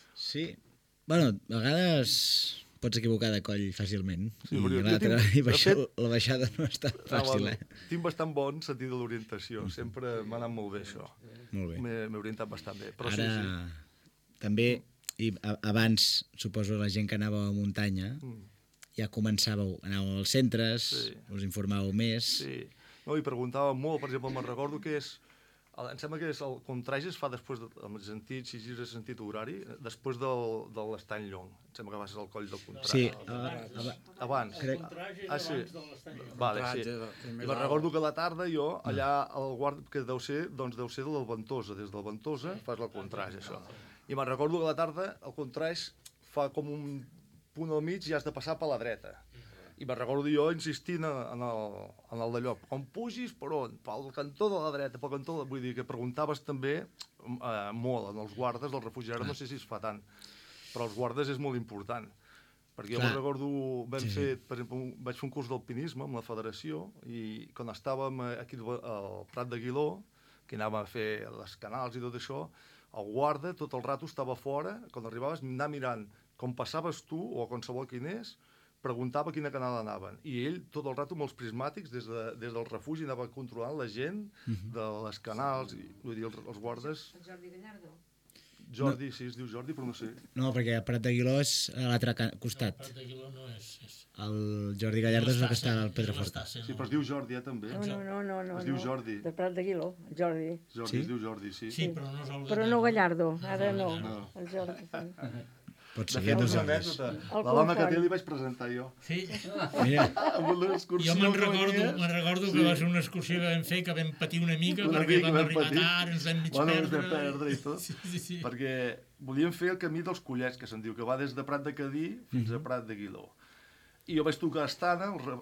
Sí. Bueno, a vegades pots equivocar de coll fàcilment. Sí, I jo, l'altra, jo tinc, i baixar, fet, la baixada no està fàcil, ah, eh? Tinc bastant bon sentit de l'orientació. Sempre m'ha anat molt bé, això. Molt bé. M'he orientat bastant bé. Però Ara, sí, sí. també, i a, abans, suposo, la gent que anava a muntanya, mm. ja començàveu, anàveu als centres, sí. us informàveu més... Sí, no, i preguntàvem molt, per exemple, me'n recordo que és... Em sembla que és el contraix es fa després, de, amb el sentit, si gires el sentit horari, després del, de l'estany Llong. Em sembla que va ser el coll del contraix. Sí, abans. abans. El contraix és ah, sí. abans de l'estany Llong. Vale, sí. I me'n recordo que a la tarda jo, allà, al guard, que deu ser, doncs deu ser de l'Alventosa. Des del Ventosa fas el contraix, això. I me'n recordo que a la tarda el contraix fa com un punt al mig i has de passar per la dreta. I me'n recordo jo insistint en el, en el d'allò, com pugis, per on? Pel cantó de la dreta, pel cantó de... Vull dir que preguntaves també eh, molt en els guardes del refugi. Ara no sé si es fa tant, però els guardes és molt important. Perquè jo me'n recordo, vam sí, fer, per exemple, un, vaig fer un curs d'alpinisme amb la federació i quan estàvem aquí al Prat de Guiló, que anàvem a fer les canals i tot això, el guarda tot el rato estava fora, quan arribaves, anar mirant com passaves tu o qualsevol quin és, preguntava quina canal anaven. I ell, tot el rato, amb els prismàtics, des, de, des del refugi, anava controlant la gent de les canals, i, vull dir, els, els guardes... El Jordi Gallardo? Jordi, no. Sí, es diu Jordi, però no sé. No, perquè el Prat de Guiló és a l'altre costat. No, el Prat de Guiló no és... és... El Jordi Gallardo és el que està al Pedraforta. Sí, però es diu Jordi, eh, també. No, no, no, no, no. Es diu Jordi. De Prat de Guiló, Jordi. Jordi, sí? Es diu Jordi, sí. Sí, però no és el Però no Gallardo, ara no. no. El Jordi, sí. Pots de seguir fet, dos una anècdota. La dona que té li vaig presentar jo. Sí? Mira. Jo me'n recordo, me'n recordo que sí. va ser una excursió que vam fer, que vam patir una mica, una perquè mica, vam arribar patir. tard, ens vam mig bueno, perdre. Ens vam perdre i tot. Sí, sí, sí. Perquè volíem fer el camí dels Collets, que se'n diu, que va des de Prat de Cadí fins mm -hmm. a Prat de Guiló. I jo vaig tocar a Estana, el,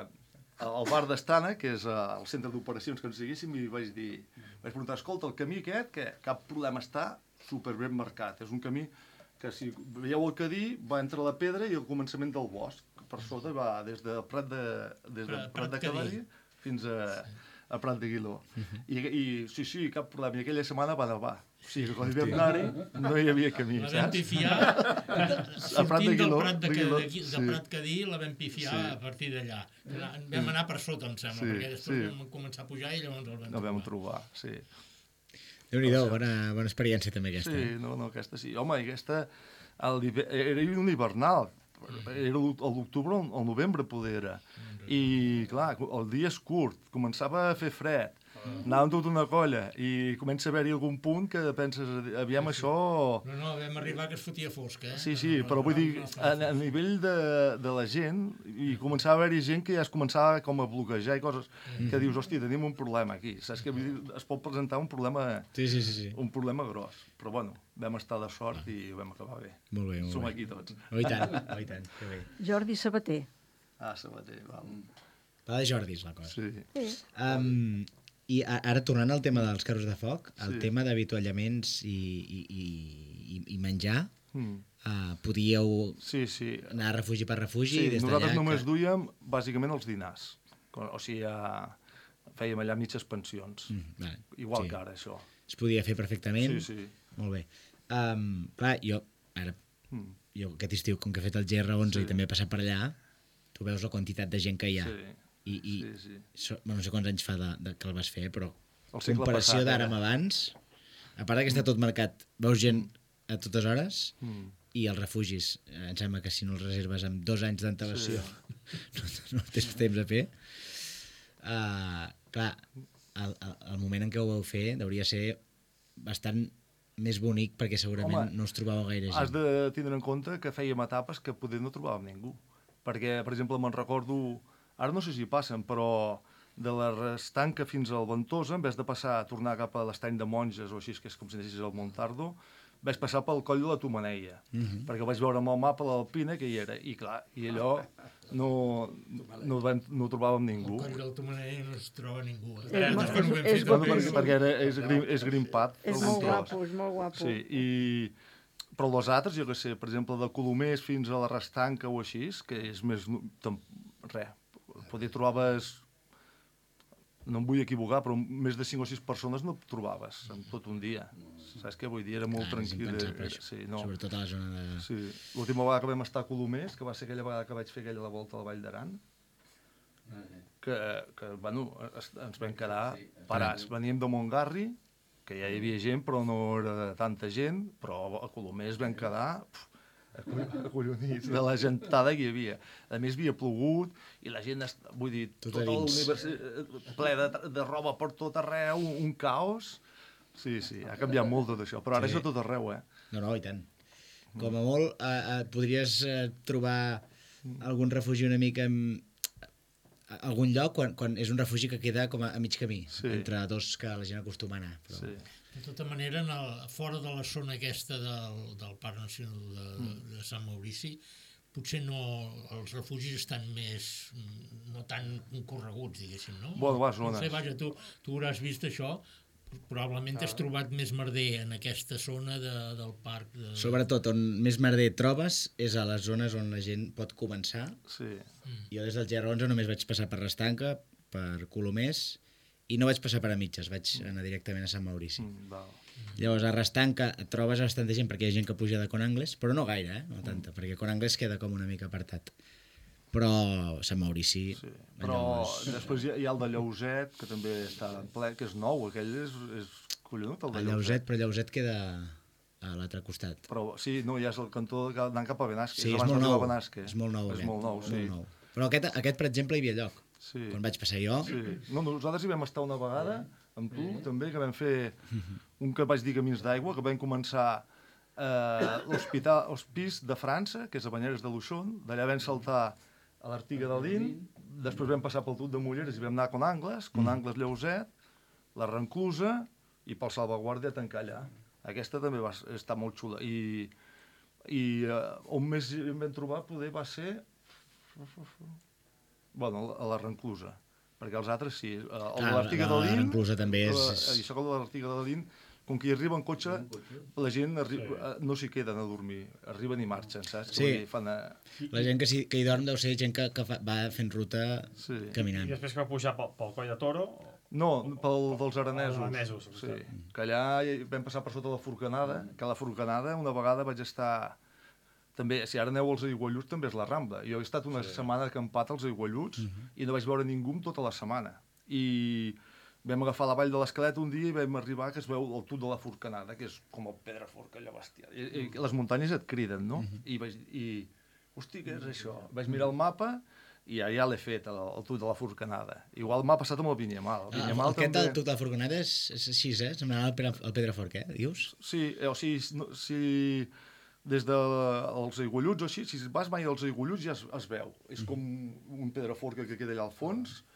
eh, al bar d'Estana, que és el centre d'operacions que ens diguéssim, i vaig dir, vaig preguntar, escolta, el camí aquest, que cap problema està superben marcat. És un camí que si veieu el Cadí va entre la pedra i el començament del bosc. Per sota va des de Prat de, des de Prat, Prat de Cadí fins a, a Prat de Guiló. I, I sí, sí, cap problema. I aquella setmana va nevar. O sigui que quan hi vam anar-hi no hi havia camí, saps? La vam pifiar, sortint del Prat de, Guiló, de, de sí. Prat Cadí, la vam pifiar sí. a partir d'allà. Vam anar per sota, em sembla, sí, perquè després sí. vam començar a pujar i llavors el vam trobar. No vam trobar, sí. Déu-n'hi-do, bona, bona experiència també aquesta. Sí, no, no, aquesta sí. Home, aquesta el, era un hivernal, era l'octubre o el novembre poder era. I clar, el dia és curt, començava a fer fred, anàvem tota una colla i comença a haver-hi algun punt que penses, aviam això... No, no, vam arribar que es fotia fosca, eh? Sí, sí, però vull dir, a, a nivell de, de la gent, i començava a haver-hi gent que ja es començava com a bloquejar i coses que dius, hòstia, tenim un problema aquí, saps que es pot presentar un problema, sí, sí, sí, sí. un problema gros, però bueno, vam estar de sort i ho vam acabar bé. Molt bé, molt Som bé. aquí tots. Oh, i tant, oh, i tant, que bé. Jordi Sabater. Ah, Sabater, val. Va de Jordis, la cosa. Sí. sí. Um, I a- ara, tornant al tema dels carros de foc, el Sí. tema d'avituallaments i, i, i, i menjar, Mm. uh, podíeu Sí, sí. anar refugi per refugi Sí, i des nosaltres d'allà... només que... duíem bàsicament els dinars. O sigui, ja fèiem allà mitges pensions. Mm, vale. Igual Sí. que ara, això. Es podia fer perfectament. Sí, sí. Molt bé. Um, clar, jo, ara, Mm. jo aquest estiu, com que he fet el G R onze Sí. i també he passat per allà, tu veus la quantitat de gent que hi ha. Sí. I, i Sí, sí. So, bueno, no sé quants anys fa de, de que el vas fer, però El segle comparació passat, d'ara eh? amb abans, a part que està tot marcat, veus gent a totes hores Mm. i els refugis, eh, em sembla que si no els reserves amb dos anys d'antelació Sí. no, no tens temps a fer. Uh, clar, el, el, el moment en què ho vau fer hauria ser bastant més bonic perquè segurament Home, no us trobàveu gaire gent. Has de tindre en compte que fèiem etapes que poder no trobàvem ningú. Perquè, per exemple, me'n recordo, ara no sé si passen, però de la Restanca fins al Ventosa, en vez de passar, tornar cap a l'estany de Monges, o així, que és com si anessis al Montardo, vaig passar pel coll de la Tomaneia, Mhm. perquè vaig veure amb el mapa l'Alpina que hi era, i clar, i allò no, no, ho vam, no ho trobàvem ningú. El coll del Tomaneia no es troba ningú. És Ara, molt- quan ho vam és- fer, és Bueno, també- perquè, perquè era, és, grim, és grimpat. És el molt tros. guapo, és molt guapo. Sí, i... Però els altres, jo què sé, per exemple, de Colomers fins a la Restanca o així, que és més... nu- tam- Res, poder trobaves... No em vull equivocar, però més de cinc o sis persones no trobaves en tot un dia. Saps què vull dir? Era molt Clar, és tranquil. impensable, Era, això. sí, no. Sobretot a la zona de... Sí. L'última vegada que vam estar a Colomers, que va ser aquella vegada que vaig fer aquella la volta a la Vall d'Aran, que, que bueno, es, ens vam quedar parats. Veníem de Montgarri, que ja hi havia gent, però no era tanta gent, però a Colomers vam quedar pf, acoll- acollonits de la gentada que hi havia. A més, havia plogut i la gent, est- vull dir, Tot tot a dins. l'univers ple de, de roba per tot arreu, un, un caos. Sí, sí, ha canviat molt tot això, però ara Sí. és a tot arreu, eh? No, no, i tant. Com a molt, eh, eh, podries eh, trobar algun refugi una mica en a- algun lloc quan, quan és un refugi que queda com a, a mig camí, Sí. entre dos que la gent acostuma a anar. Però... Sí. De tota manera, en el, fora de la zona aquesta del, del Parc Nacional de, de, de Sant Maurici, potser no, els refugis estan més, mm, no tan concorreguts, diguéssim, no? Bueno, va, no zones. sé, vaja, tu, tu hauràs vist això, probablement has trobat més merder en aquesta zona de, del parc. De... Sobretot, on més merder trobes és a les zones on la gent pot començar. Sí. Jo des del G R onze només vaig passar per Restanca, per Colomers, i no vaig passar per a mitges, vaig anar directament a Sant Maurici. Mm, val. Llavors, a Restanca et trobes bastanta gent, perquè hi ha gent que puja de Conangles, però no gaire, eh? No tanta, perquè Conangles queda com una mica apartat. Però Sant Maurici... Sí. allò Però és- després hi ha, hi ha el de Lleuset, que també està en ple, que és nou, aquell és, és collonut, el de A Lleuset, però Lleuset queda a l'altre costat. Però sí, no, ja és el cantó de- anant cap a Benasque. Sí, és abans molt d'arribar nou. a Benasque. És molt nou, És aquest. molt nou, sí. Molt nou. Però aquest, aquest, per exemple, hi havia lloc. Sí. Quan vaig passar jo... Sí. No, nosaltres hi vam estar una vegada, amb tu, també, que vam fer un que vaig dir Camins d'Aigua, que vam començar eh, l'hospital, l'hospís de França, que és a Banyeres de Luixón, d'allà vam saltar a l'Artiga de Lin, després vam passar pel Tut de Mulleres i vam anar a Conangles, Conangles Lleuset, la Renclusa i pel Salvaguàrdia tancar allà. Aquesta també va estar molt xula. I, i eh, on més em vam trobar poder va ser... Bueno, a la Renclusa, perquè els altres sí. El Ah, de l'Artiga la- de la Lin... Renclusa també és- la- I això de l'Artiga de Lin, com que hi arriba en cotxe, la gent arriba, no s'hi queden a dormir, arriben i marxen, saps? Sí. Vull dir, fan a... La gent que, si, que hi dorm deu ser gent que, que fa, va fent ruta Sí. caminant. I després que va pujar pel, pel coll de Toro... No, pel, dels aranesos. Els aranesos, Sí, que allà hi- vam passar per sota la Forcanada, que a la Forcanada una vegada vaig estar... També, si ara aneu als Aigualluts, també és la Rambla. Jo he estat una sí. setmana acampat als Aigualluts uh -huh. i no vaig veure ningú en tota la setmana. I vam agafar la vall de l'Esquelet un dia i vam arribar que es veu el tut de la Forcanada, que és com el Pedraforca, allò bestial. I, i les muntanyes et criden, no? Uh -huh. I vaig... I, hosti, què és això? Vaig mirar el mapa i ja, ja l'he fet, el, el tut de la Forcanada. Igual m'ha passat amb el Vinyamal. El Ah, Vinyamal aquest també... del Tut de la Forcanada és, és així, eh? Semblarà el, Pedra, el Pedraforca, eh? Dius? Sí, o sigui, no, si des dels Aigualluts o així, si vas mai als Aigualluts ja es, es veu. És com un Pedraforca que queda allà al fons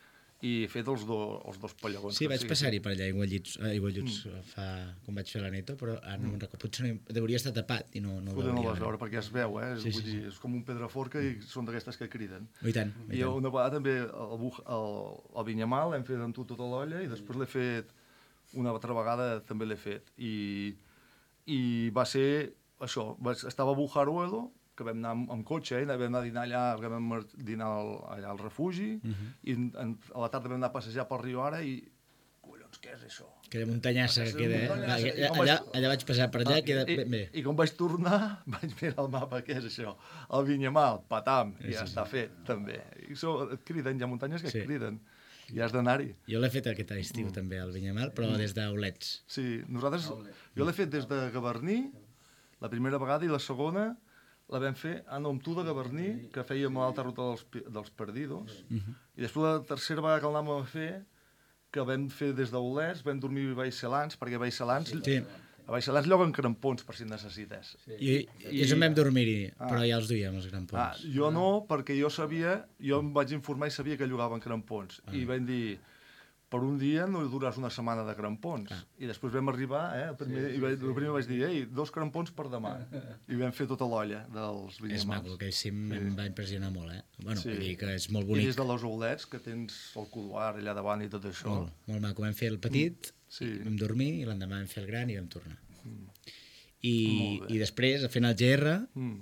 i he fet els, do, els dos pallagons. Sí, vaig passar-hi per allà, Aigualluts, Aigualluts mm. fa, quan vaig fer la neto, però ara no me'n recordo. Potser no, hauria estar tapat i no, no Potser veuria. no les veure, perquè es veu, eh? Sí, Vull sí, dir, sí. és com un pedraforca i són d'aquestes que criden. I tant, i I tant. una vegada també el, el, el Vinyamal l'hem fet amb tu tota l'olla i després l'he fet, una altra vegada també l'he fet. I, i va ser això, va, estava a Bujaruelo, que vam anar amb, amb cotxe, eh? Vam anar a dinar allà, vam dinar al, allà al refugi, uh-huh. i en, en, a la tarda vam anar a passejar pel riu Ara i, collons, què és això? Aquella muntanyassa que queda, eh? Muntanyassa. Allà, allà, allà vaig passar per allà, ah, queda i, ben bé. I quan vaig tornar, vaig mirar el mapa, què és això? El Vinyamal, patam, i ja sí, està sí. fet, també. I so, et criden, hi ha muntanyes que Sí. et criden, i has d'anar-hi. Jo l'he fet aquest estiu mm. també, al Vinyamal, però mm. des d'Olets. Sí, nosaltres, jo l'he fet des de Gavarní, la primera vegada, i la segona la vam fer a Nom Tu de Gavarní, que fèiem l'alta ruta dels, dels Perdidos, Mhm. i després la tercera vegada que l'anàvem a fer, que vam fer des d'Olès, vam dormir a Baixelans, perquè a Baixelans, Sí. a Baixelans lloguen crampons, per si necessites. I, i és on vam dormir-hi, però ja els duíem, els grampons. Ah, jo no, perquè jo sabia, jo em vaig informar i sabia que llogaven crampons. Ah. I vam dir, per un dia no duràs una setmana de crampons. Ah. I després vam arribar, eh, el primer, i vaig, el primer vaig dir, ei, dos crampons per demà. I vam fer tota l'olla dels Vinyamals. És maco, aquell cim sí. em va impressionar molt, eh? Bueno, Sí. vull dir que és molt I bonic. des de les Olets, que tens el couloir allà davant i tot això. Molt, molt maco. Vam fer el petit, sí. vam dormir, i l'endemà vam fer el gran i vam tornar. Mm. I, i després, fent el G R, Mm.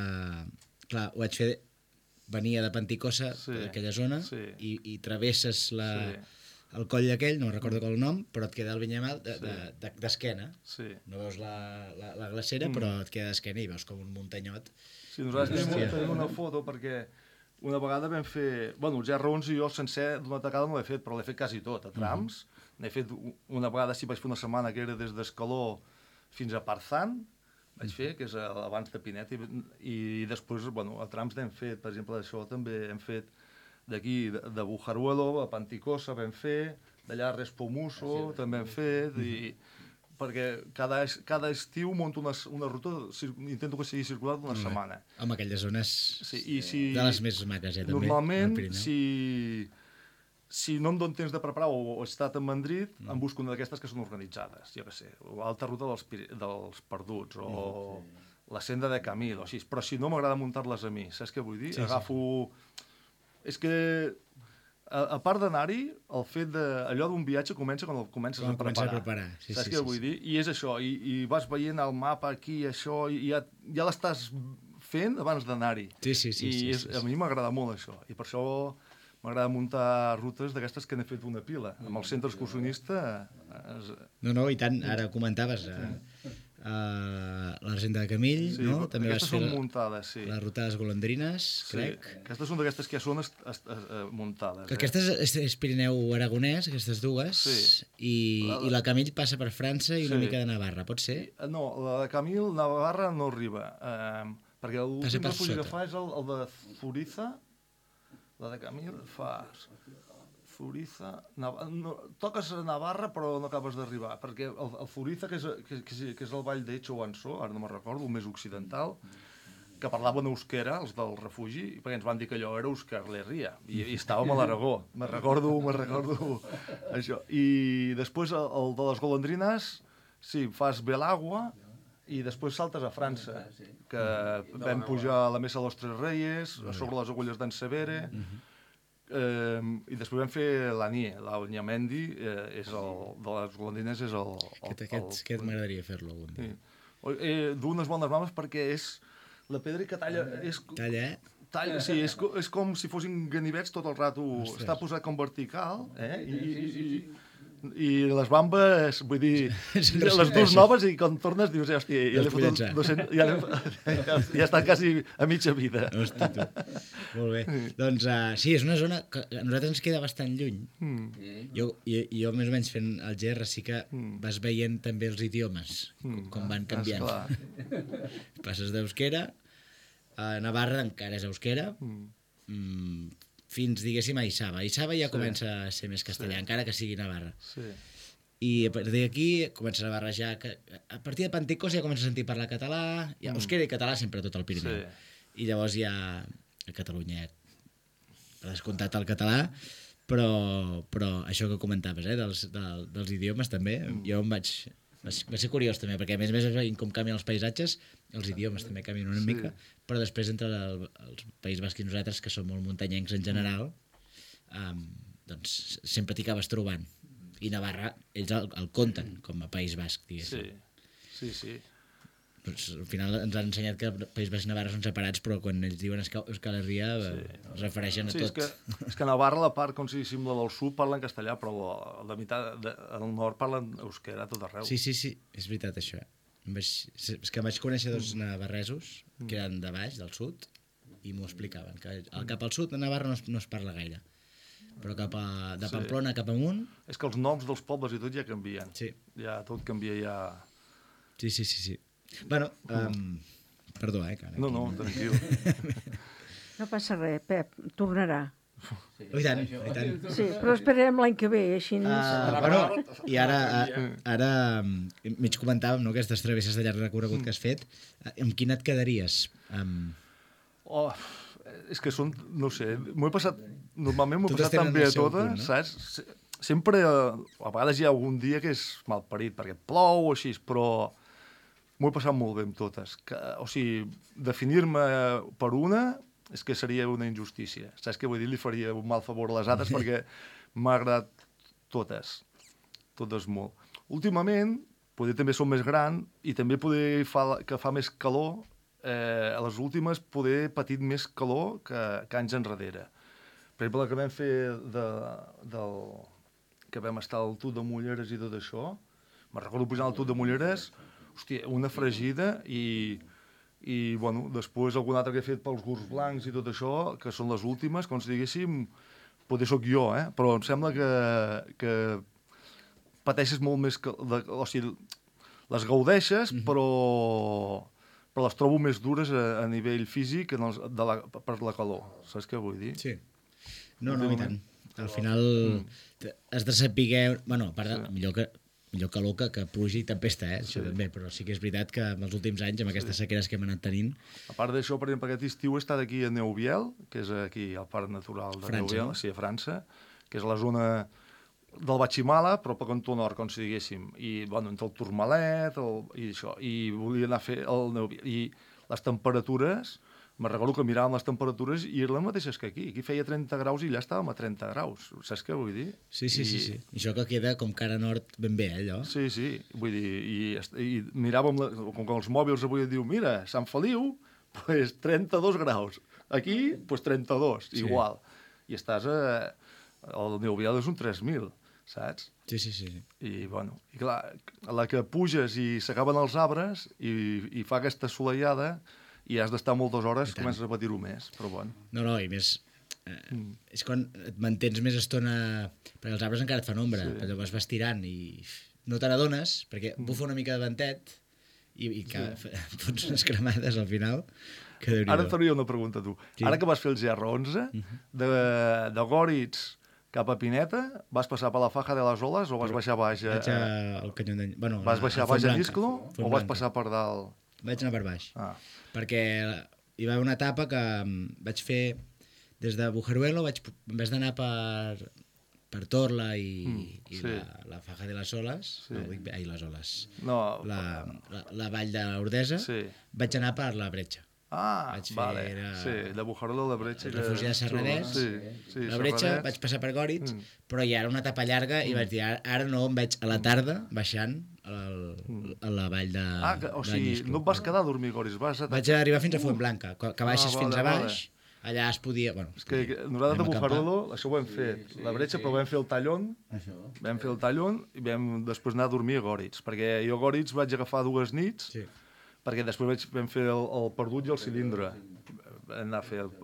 eh, clar, ho vaig fer, venia de Panticosa, Sí. d'aquella zona, Sí. i, i travesses la, Sí. el coll aquell, no recordo el nom, però et queda el Vinyamal d'esquena. De, de, d'esquena. Sí. No veus la, la, la glacera, Mm. però et queda d'esquena i veus com un muntanyot. Sí, nosaltres tenim, Hòstia. tenim una foto perquè una vegada vam fer... Bueno, el G R onze jo sencer d'una tacada no l'he fet, però l'he fet quasi tot, a trams. Uh -huh. N'he fet una vegada, sí, vaig fer una setmana que era des d'Escaló fins a Parzán, vaig fer, que és abans de Pinet, i, i després, bueno, a trams n'hem fet, per exemple, això també hem fet d'aquí, de, de Bujaruelo a Panticosa vam fer, d'allà a Respomuso també hem fet, i perquè cada, es- cada estiu monto una, una ruta, cir- intento que sigui circular d'una setmana. Home, aquelles zones Sí, i si, de les més maques, eh, també. al Normalment, Pirineu. si, si no em dono temps de preparar o, o he estat a Madrid, mm. em busco una d'aquestes que són organitzades, jo què sé, o alta ruta dels, Piri- dels Perduts, o mm. la senda de Camil, o així. Però si no, m'agrada muntar-les a mi, saps què vull dir? Sí, sí. Agafo... És que, a, a part d'anar-hi, el fet de... Allò d'un viatge comença quan el comences Quan a preparar. comences a preparar, sí, saps sí, què sí, vull sí. dir? I és això, i, i vas veient el mapa aquí, això, i ja, ja l'estàs fent abans d'anar-hi. Sí, sí, sí, I sí, és, sí, sí. a mi m'agrada molt això, i per això m'agrada muntar rutes d'aquestes que n'he fet una pila. Amb el centre excursionista... És... No, no, i tant, ara comentaves uh, uh, l'Argent de Camill, Sí, no? També vas aquestes fer són la, muntades, sí. la ruta de les golondrines, Sí, crec. aquestes són d'aquestes que ja són est, est, est, est, muntades. Que aquestes és, és Pirineu Aragonès, aquestes dues, Sí. i, La- i la Camill passa per França i una Sí. mica de Navarra, pot ser? Eh? No, la de Camil, Navarra no arriba, eh, perquè Passa l'últim per refugi que sota. fa és el, el de Zuriza, la de Camil fas Zuriza, Nav no, toques a Navarra però no acabes d'arribar, perquè el, el Zuriza, que és, que, que, és- que és el vall d'Echo o Ansó, ara no me'n recordo, el més occidental, que parlaven euskera, els del refugi, perquè ens van dir que allò era Euskal Herria, i, i estàvem a l'Aragó. Me recordo, me recordo això. I després el, el de les golondrines, sí, fas Belagua, i després saltes a França, que vam pujar a la Mesa de los Tres Reyes, a sobre les agulles d'en Severe, eh, i després vam fer l'Anie, l'Anyamendi, eh, és el, de les golondrines és el... el, Aquest, aquest, aquest m'agradaria fer-lo algun dia. Sí. Eh, d'unes bones mames perquè és la pedra que talla... És, Talla, eh? talla, sí, és, co- és com si fossin ganivets tot el rato. Ostres. Està posat com vertical, eh? I, i, i, i les bambes, vull dir, Són les receteixes. dues noves i quan tornes dius, eh, hòstia, ja, Les l'he fotut pollets, eh? dues-centes ja, l'he- ja, ja està quasi a mitja vida. Hosti, tu. Molt bé. Doncs uh, sí, és una zona que a nosaltres ens queda bastant lluny. Mm. Jo, jo, jo més o menys fent el G R sí que Mm. vas veient també els idiomes, Mm. com van canviant. Esclar. Passes d'euskera, a Navarra encara és euskera, Mm. mm, fins, diguéssim, a Isaba. Isaba ja Sí. comença a ser més castellà, Sí. encara que sigui Navarra. Sí. I a partir d'aquí comences a barrejar... Que, a partir de Panticós ja comences a sentir parlar català, ja, Mm. euskera i català sempre a tot el Pirineu. Sí. I llavors ja a Catalunya, per descomptat el català, però, però això que comentaves, eh, dels, del, dels idiomes també, mm. jo em vaig... Va ser curiós també, perquè a més a més veient com canvien els paisatges, els idiomes també canvien una sí. mica, però després entre el, els País Basc i nosaltres, que som molt muntanyencs en general, um, doncs sempre t'hi acabes trobant. I Navarra, ells el, el compten com a País Basc, diguéssim. Sí, sí, sí. Doncs, al final ens han ensenyat que el País Basc i Navarra són separats, però quan ells diuen Euskal Herria sí. es refereixen a sí, tot. És que, és que a Navarra, la part, com si diguéssim, la del sud parlen castellà, però la, la meitat de, del nord parlen euskera a tot arreu. Sí, sí, sí, és veritat això. Vaig, és que vaig conèixer dos navarresos que eren de baix, del sud, i m'ho explicaven, que cap al sud a Navarra no es, no es parla gaire, però cap a, de Pamplona sí. cap amunt... És que els noms dels pobles i tot ja canvien. Sí. Ja tot canvia, ja... Sí, sí, sí, sí. Bueno, um, perdó, eh, cara. No, no, tranquil. No passa res, Pep, tornarà. Sí. Oh, i tant, i tant. Sí, però esperem l'any que ve, així... Uh, bueno, i ara, ara mig comentàvem, no, aquestes travesses de llarg recorregut que has fet. Amb quina et quedaries? Um... Oh, és que són, no sé, m'ho he passat... Normalment m'ho he passat tan bé a totes, punt, no? Saps? Sempre, a vegades hi ha algun dia que és malparit, perquè plou o així, però... M'ho he passat molt bé amb totes. Que, o sigui, definir-me per una és que seria una injustícia. Saps què vull dir? Li faria un mal favor a les altres perquè m'ha agradat totes. Totes molt. Últimament, poder també som més gran i també poder fa, que fa més calor, eh, a les últimes poder patit més calor que, que anys enrere. Per exemple, que vam fer de, del, que vam estar al Tut de Mulleres i tot això, me'n recordo pujant al Tut de Mulleres, hòstia, una fregida i, i bueno, després algun altre que he fet pels Gurs Blancs i tot això, que són les últimes, com si diguéssim, potser sóc jo, eh? Però em sembla que, que pateixes molt més... Que, de, o sigui, les gaudeixes, mm-hmm. però, però les trobo més dures a, a nivell físic que no, de la, per la calor. Saps què vull dir? Sí. No, no, i tant. Al final mm. has de saber... Bueno, a part de, sí. millor que... millor calor que, que pluja i tempesta, eh? Això sí. també, però sí que és veritat que en els últims anys, amb aquestes sí. sequeres que hem anat tenint... A part d'això, per exemple, aquest estiu he estat aquí a Neuviel, que és aquí al Parc Natural de França, Neuviel, no? Sí, a França, que és la zona del Batximala, però per cantó nord, com si diguéssim, i, bueno, entre el Tourmalet el, i això, i volia anar a fer el Neuviel. I les temperatures... Me'n recordo que miràvem les temperatures i eren les mateixes que aquí. Aquí feia trenta graus i allà estàvem a trenta graus. Saps què vull dir? Sí, sí, I... sí, sí. I això que queda com cara nord ben bé, eh, allò? Sí, sí. Vull dir, i, i miràvem, la, com que els mòbils avui diu, mira, Sant Feliu, pues trenta-dos graus. Aquí, pues trenta-dos, sí. igual. I estàs a... El Neuviel és un tres mil, saps? Sí, sí, sí. I, bueno, i clar, a la que puges i s'acaben els arbres i, i fa aquesta assolellada... i has d'estar moltes hores, comences a patir-ho més, però bueno. No, no, i més... Eh, mm. És quan et mantens més estona... Perquè els arbres encara et fan ombra, sí. Llavors vas tirant i no te n'adones, perquè mm. bufa una mica de ventet i, i que sí. fots unes cremades al final. Que ara et faria una pregunta, tu. Sí. Ara que vas fer el G R onze, mm-hmm. de, de Goritz cap a Pineta, vas passar per la Faja de les Oles o vas baixar baix? A, vaig al canyó de... Bueno, vas baixar baix a Nisclo o vas passar per dalt? Vaig anar per baix, ah. perquè hi va haver una etapa que vaig fer des de Bujeruelo, vaig, en vez d'anar per, per Torla i, mm, i sí. la, la Faja de les Oles, sí. no, dic, ai, les Oles, no, la, la, la vall d'Ordesa, sí. vaig anar per la Bretxa. Ah, vaig fer, vale, era... sí, de Bujeruelo a la Bretxa. El refugi de Serradets, sí, sí, la Bretxa, Serradets. Vaig passar per Goritz, mm. però ja era una etapa llarga i mm. vaig dir, ara, ara no, em veig a la tarda baixant al, a la vall de Ah, que, o sigui, no et vas quedar a dormir a Goritz, vas a... Vaig arribar fins a Fuentblanca, que baixes ah, vale, fins a baix, vale. Allà es podia... Bueno, és que nosaltres de Bujeruelo, això ho vam fer, la Bretxa, però vam fer el Tallón, vam fer el Tallón i vam després anar a dormir a Goritz, perquè jo a Goritz vaig agafar dues nits, sí. perquè després vaig, vam fer el, el Perdut i el Cilindre, vam anar a fer el...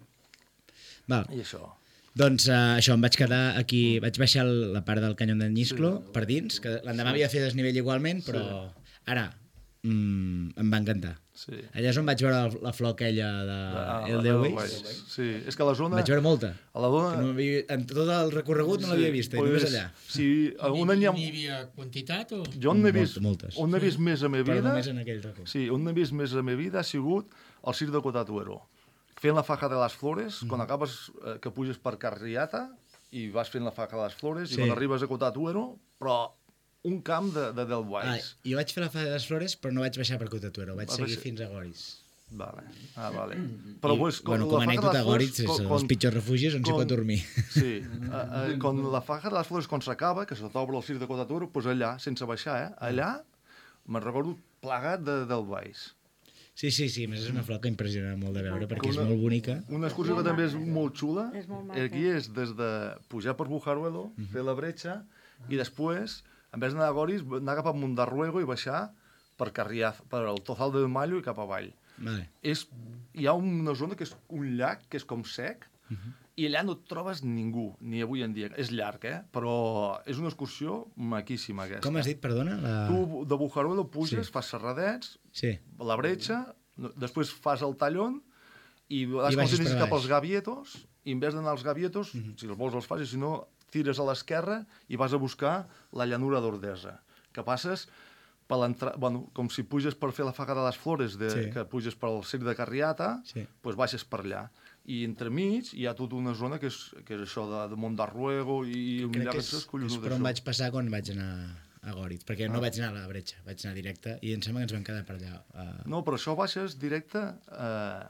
Val. I això. Doncs uh, això, em vaig quedar aquí, vaig baixar la part del canyó del Nisclo sí. per dins, que l'endemà sí. havia de fer desnivell igualment, però sí. ara mm, em va encantar. Sí. Allà és on vaig veure la flor aquella de ah, El Deuis. Sí, és que a la zona... Vaig veure molta. A la zona... No en tot el recorregut no sí, l'havia vist, pues, només allà. Sí, on hi ha... N'hi havia quantitat o...? Jo on n'he vist, moltes. On n'he vist sí. més a meva vida... Però només en aquell racó. Sí, on n'he vist més a meva vida ha sigut el Circ de Cotatuero. Fent la Faja de les Flores, mm. quan acabes, eh, que puges per Carriata, i vas fent la Faja de les Flores, Sí. i quan arribes a Cotatuero, però un camp de, de Del Ah, Valls. jo vaig fer la Faja de les Flores, però no vaig baixar per Cotatuero, vaig Vas seguir baixar- fins a Goris. Vale. Ah, vale. Però, I, pues, bueno, com a anècdota, Goris és con, els pitjors refugis on s'hi pot dormir. Sí. Uh, uh, quan la Faja de les Flores, quan s'acaba, que se t'obre el circ de Cotatuero, doncs allà, sense baixar, eh? Allà, me'n recordo plagat de, del Valls. Sí, sí, sí, més és una flor que impressiona molt de veure, perquè Una- és molt bonica. Una excursió que també és molt xula, És molt maca. aquí és des de pujar per Bujaruelo, fer la bretxa, i després, en vez d'anar a Goris, anar cap a Mondarruego i baixar per Carriaz, per el Tozal del Mallo i cap avall. Vale. És, hi ha una zona que és un llac, que és com sec, Uh -huh. i allà no et trobes ningú, ni avui en dia. És llarg, eh? Però és una excursió maquíssima, aquesta. Com has dit, perdona? La... Tu de Bujaruelo puges, Sí. fas serradets, Sí. la bretxa, no- després fas el tallón i vas I baixes continuant per cap baix. als Gavietos, i en vez d'anar als Gavietos, Mhm. si els vols els fas, i si no, tires a l'esquerra i vas a buscar la llanura d'Ordesa, que passes per l'entrada, bueno, com si puges per fer la Faga de les Flores, de, Sí. que puges per al circ de Carriata, Sí. doncs baixes per allà. I entremig hi ha tota una zona que és, que és això de, de Mondarruego i un Crec llac que que és, és collonut. és per on això. vaig passar quan vaig anar a Goritz, perquè no Ah. vaig anar a la bretxa, vaig anar directe, i em sembla que ens vam quedar per allà. Uh... No, però això baixes directe... Eh,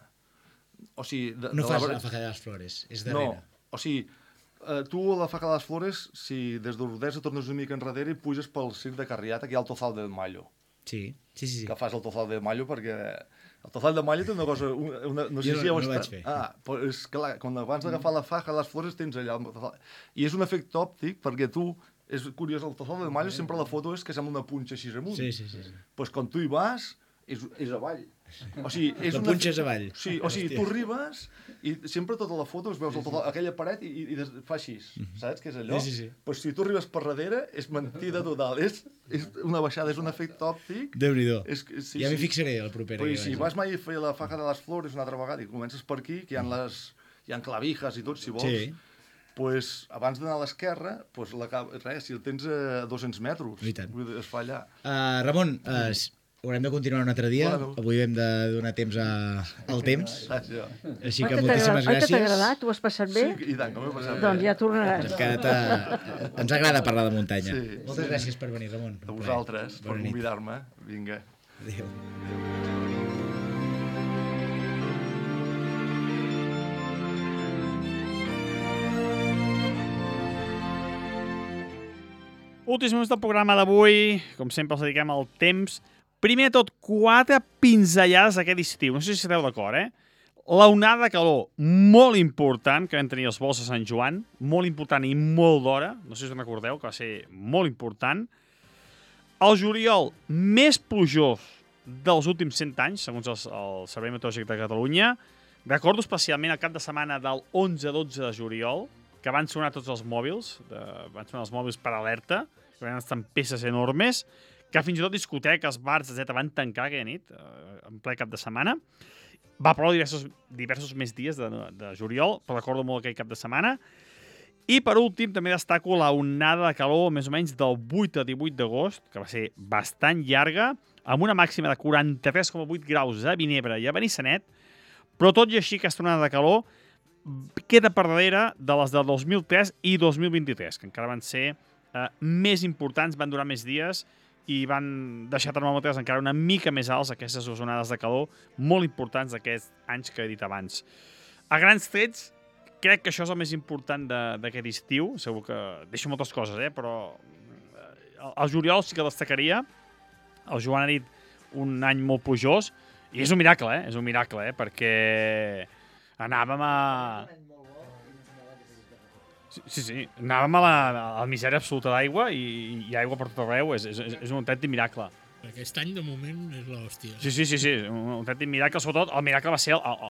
o sigui, de, No de fas bre- la Faja de les Flores, és darrere. No, o sigui, eh, tu a la Faja de les Flores, si des d'Ordesa tornes una mica enrere i puges pel circ de Carriata, que hi ha el Tozal del Mallo. Sí, sí, sí. sí. Que fas el Tozal del Mallo perquè... El Tozal del Mallo té una cosa... Una, una, no sé Jo si no- heu no estat... vaig fer. Ah, però és clar, quan abans d'agafar la Faja de les Flores tens allà el Tozal... I és un efecte òptic perquè tu... És curiós, el Tozal del Mallo sempre la foto és que sembla una punxa així amunt. Sí, sí, sí. sí. Pues quan tu hi vas, és, és avall. O sigui, és La una... punxa és avall. Sí, o sigui, Hòstia. tu arribes i sempre tota la foto es veus el total, aquella paret i, i, i des- fa així, saps què és allò? Sí, sí, sí. Pues si tu arribes per darrere, és mentida total. És, és una baixada, és un efecte òptic. Déu-n'hi-do. És que- sí, Ja m'hi sí. fixaré el proper. Pues, que si vagi. vas mai a fer la Faja de les Flores una altra vegada i comences per aquí, que hi ha les... Hi ha clavijas i tot, si vols. Sí. Pues, abans d'anar a l'esquerra, pues, la, ca- res, si el tens a dos-cents metres, I tant. vull dir, es fa allà. Uh, Ramon, uh, s- haurem de continuar un altre dia. Bueno. Avui hem de donar temps a... al temps. Això. Així Oi que que t'ha moltíssimes agradat? Oi que t'ha gràcies. agradat? T'ho has passat bé? Sí, i tant, que m'ho he passat Doncs bé. ja tornaràs. Hem quedat a... Ens agrada parlar de muntanya. Sí, Moltes sí. gràcies per venir, Ramon. A vosaltres, per Bona nit. convidar-me. Vinga. Adéu. Últims minuts del programa d'avui, com sempre els dediquem al temps. Primer de tot, quatre pinzellades aquest estiu. No sé si esteu d'acord, eh? La onada de calor molt important que vam tenir els vols a Sant Joan, molt important i molt d'hora, no sé si us en recordeu, que va ser molt important. El juliol més plujós dels últims cent anys, segons el, el Servei Meteorològic de Catalunya. Recordo especialment el cap de setmana del onze dotze de juliol, que van sonar tots els mòbils, de, van sonar els mòbils per alerta, que van estar en peces enormes, que fins i tot discoteques, bars, etcètera van tancar aquella nit, eh, en ple cap de setmana. Va ploure diversos, diversos més dies de, de juliol, però recordo molt aquell cap de setmana. I per últim també destaco la onada de calor més o menys del vuit a divuit d'agost, que va ser bastant llarga, amb una màxima de quaranta-tres coma vuit graus a Vinebre i a Benissanet, però tot i així aquesta onada de calor queda per darrere de les de dos mil tres i dos mil vint-i-tres, que encara van ser eh, més importants, van durar més dies i van deixar termòmetres encara una mica més alts, aquestes dues onades de calor molt importants d'aquests anys que he dit abans. A grans trets, crec que això és el més important d'aquest estiu, segur que deixo moltes coses, eh? Però el, el juliol sí que destacaria, el Joan ha dit un any molt plujós, i és un miracle, eh? És un miracle, eh? Perquè anàvem a... Sí, sí, sí. Anàvem a la, a la misèria absoluta d'aigua i, i aigua per tot arreu. És, és, és un autèntic miracle. Aquest any, de moment, és l'hòstia. Sí, sí, sí, sí. Un autèntic miracle. Sobretot, el miracle va ser el, el,